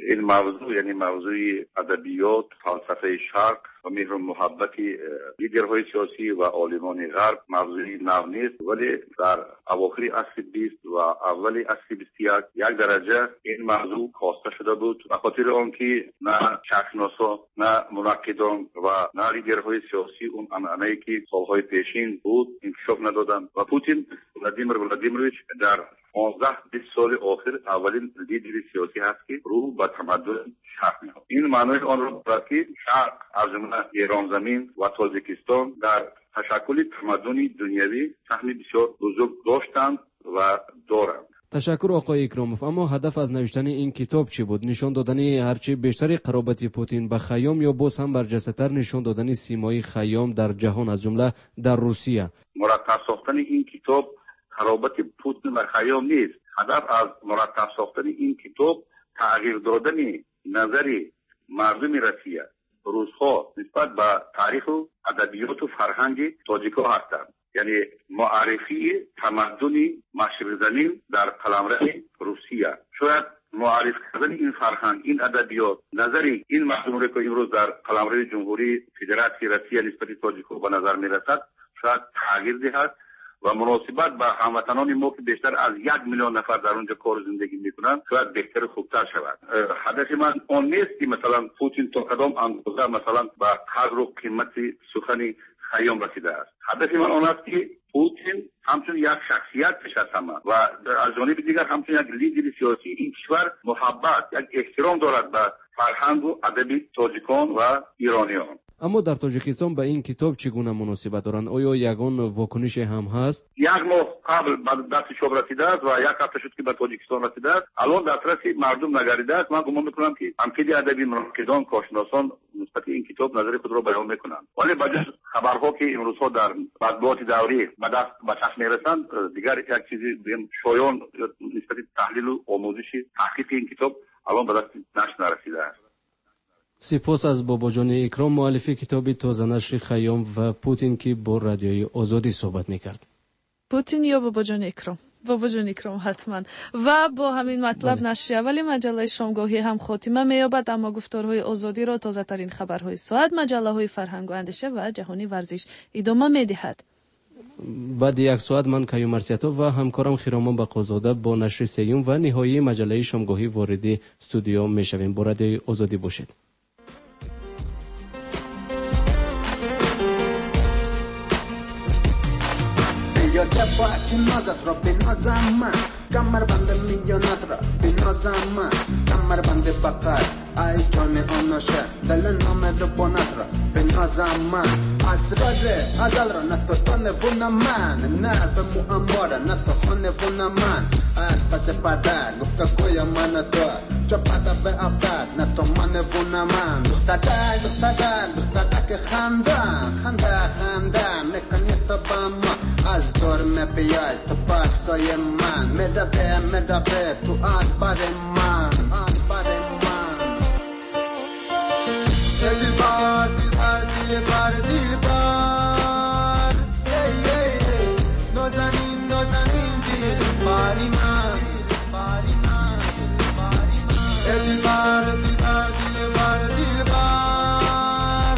این موضوع یعنی موضوع ادبیات، فلسفه شرق و مهر و محبت لیدرهای سیاسی و عالمان غرب موضوعی نو نیست، ولی در اواخر عصر بیست و اول عصر بیست و یک یک درجه این موضوع کاسته شده بود، به خاطر آنکه نه شرقشناسا نه منقدان و نه لیدرهای سیاسی اون انعنه‌ای که سالهای پیشین بود انکشاف ندادند و پوتین ولادیمیر ولادیمیرویچ در پانزده بیست سال آخر اولین لیدر سیاسی هست که رو به تمدن شرق می‌آورد. این معنای آن را دارد که شرق از جمله ایران زمین و تاجیکستان در تشکل تمدن دنیوی سهم بسیار بزرگ داشتند و دارند. تشکر آقای اکراموف. اما هدف از نوشتن این کتاب چی بود؟ نشان دادن هرچی بیشتر قرابت پوتین به خیام یا باز هم برجسته‌تر نشان دادن سیمای خیام در جهان از جمله در روسیه؟ مرتب ساختن این کتاب قرابت پوتین و خیام نیست. هدف از مرتب ساختن این کتاب تغییر دادن نظر مردم روسیه، روس‌ها نسبت به تاریخ و ادبیات و فرهنگ تاجیک‌ها هستند. یعنی معرفی تمدن مشرق زمین در قلمرو روسیه. شاید معرفی کردن این فرهنگ، این ادبیات، نظر این مردم را که امروز در قلمرو جمهوری فدراسیون روسیه نسبت تاجیک‌ها به نظر می‌رسد شاید تغییر دهد و مناسبت با هموطنان ما که بیشتر از یک میلیون نفر در اونجا کار زندگی میکنند شاید بهتر خوبتر شود. هدف من آن نیست که مثلا پوتین تا کدام اندازه مثلا با قدر و قیمت سخن خیام رسیده است. هدف من آن است که پوتین همچون یک شخصیت پیش از همه و از جانب دیگر همچون یک لیدر سیاسی این کشور محبت، یک احترام دارد به فرهنگ و ادب تاجیکان و ایرانیان. اما در تاجیکستان به این کتاب چگونه مناسبت دارند؟ آیا یگان واکنش هم هست؟ یک ماه قبل به دست شما رسیده است و یک هفته شد که به تاجیکستان رسیده است. الان دسترس مردم نگریده است. من گمان میکنم که تنقید ادبی منقدان کارشناسان نسبت این کتاب نظر خود را بیان میکنند، ولی بجز خبرها که امروزها در مطبوعات دولتی به دست به چشم میرسند دیگر یک چیزی بگیم شایان نسبت تحلیل و آموزش تحقیق این کتاب الان به دست نشر نرسیده است. سپاس از بابا جان اکرام، مؤلف کتاب تازه نشر خیام و پوتین که با رادیوی آزادی صحبت میکرد. پوتین یا بابا جان اکرام؟ بابا جان اکرام حتما. و با همین مطلب نشر اولی مجله شامگاهی هم خاتمه مییابد، اما گفتارهای آزادی را تازه ترین خبرهای ساعت، مجله های فرهنگ و اندیشه و جهانی ورزش ادامه میدهد. بعد یک ساعت من کیوم مرسیاتو و همکارم خیرامان بقازاده با نشر سیوم و نهایی مجله شامگاهی وارد استودیو میشویم. با رادیوی آزادی باشید. یا دفاع که نازت را بنازم من، کمر بند میانت را بنازم من، کمر بند بقر ای جان آناشه دل نام دو بانت را بنازم من، اسرار ازل را نتوتانه بونه من، نرف معمار نتوخانه بونه من، از پس پرده گفته گوی من تو چپاده به عبدت نتومانه بونه من، دختره دختره دختره که خنده خنده خنده میکنی تو با ما، از دور میبیای تو پاسای من، میربه میربه تو از بر من، از بر من. دل بار دل بار دل بار دل بار نازنین نازنین دل باری من، باری من، باری من. دل بار دل بار دل بار دل بار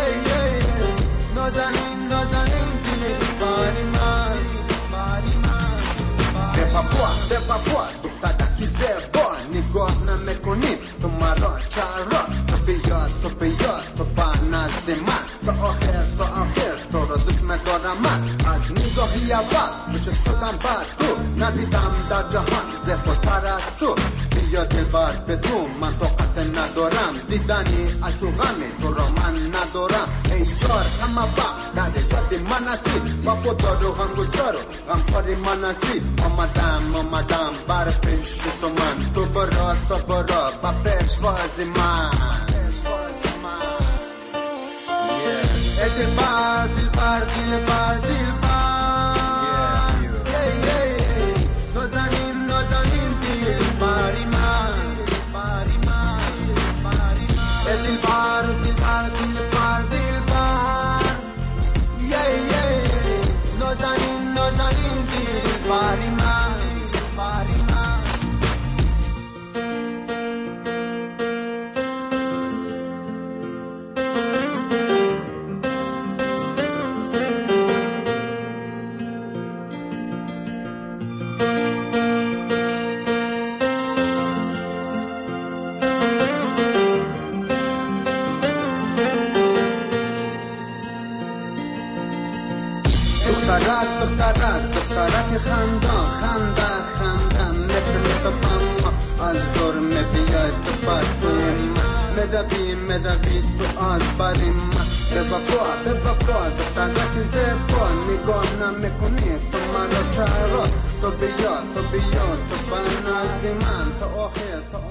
نازنین نازنین دل باری من، باری من. بپا بپا دخترکی زبان نگاه نمیکنی تو مرا چرا، تو بیا تو بیا تو پا نزد من، تا آخر تا آخر تو را دوست می‌دارم من، از نگاهی اول عاشق شدم بر تو، ندیدم در جهان زیباتر از تو، بیا دلبر بدون من طاقت ندارم، دیدنی عشقانی تو را من ندارم، ای یار همه وقت در یاد من هستی، با خدا رو غمگسار و غمخوار من هستی، آمدم آمدم بر پیش تو من، تو برا تو برا با پیشواز من، دلبر دلبر دلبر دلبر نازنین نازنین دلبری من، باری من، باری من. دلبر دلبر دلبر دلبر نازنین نازنین دلبری من، باری من. دخترک دخترک دخترک خندان خنده خنده مثل تو بما از دور میبیای تو پاسوی من مدبی مدبی تو از بریم به وفا به وفا دخترک زیبا نگاه نمیکنی تو منو چرا تو بیا تو بیا تو بنازدی من تو آخر تو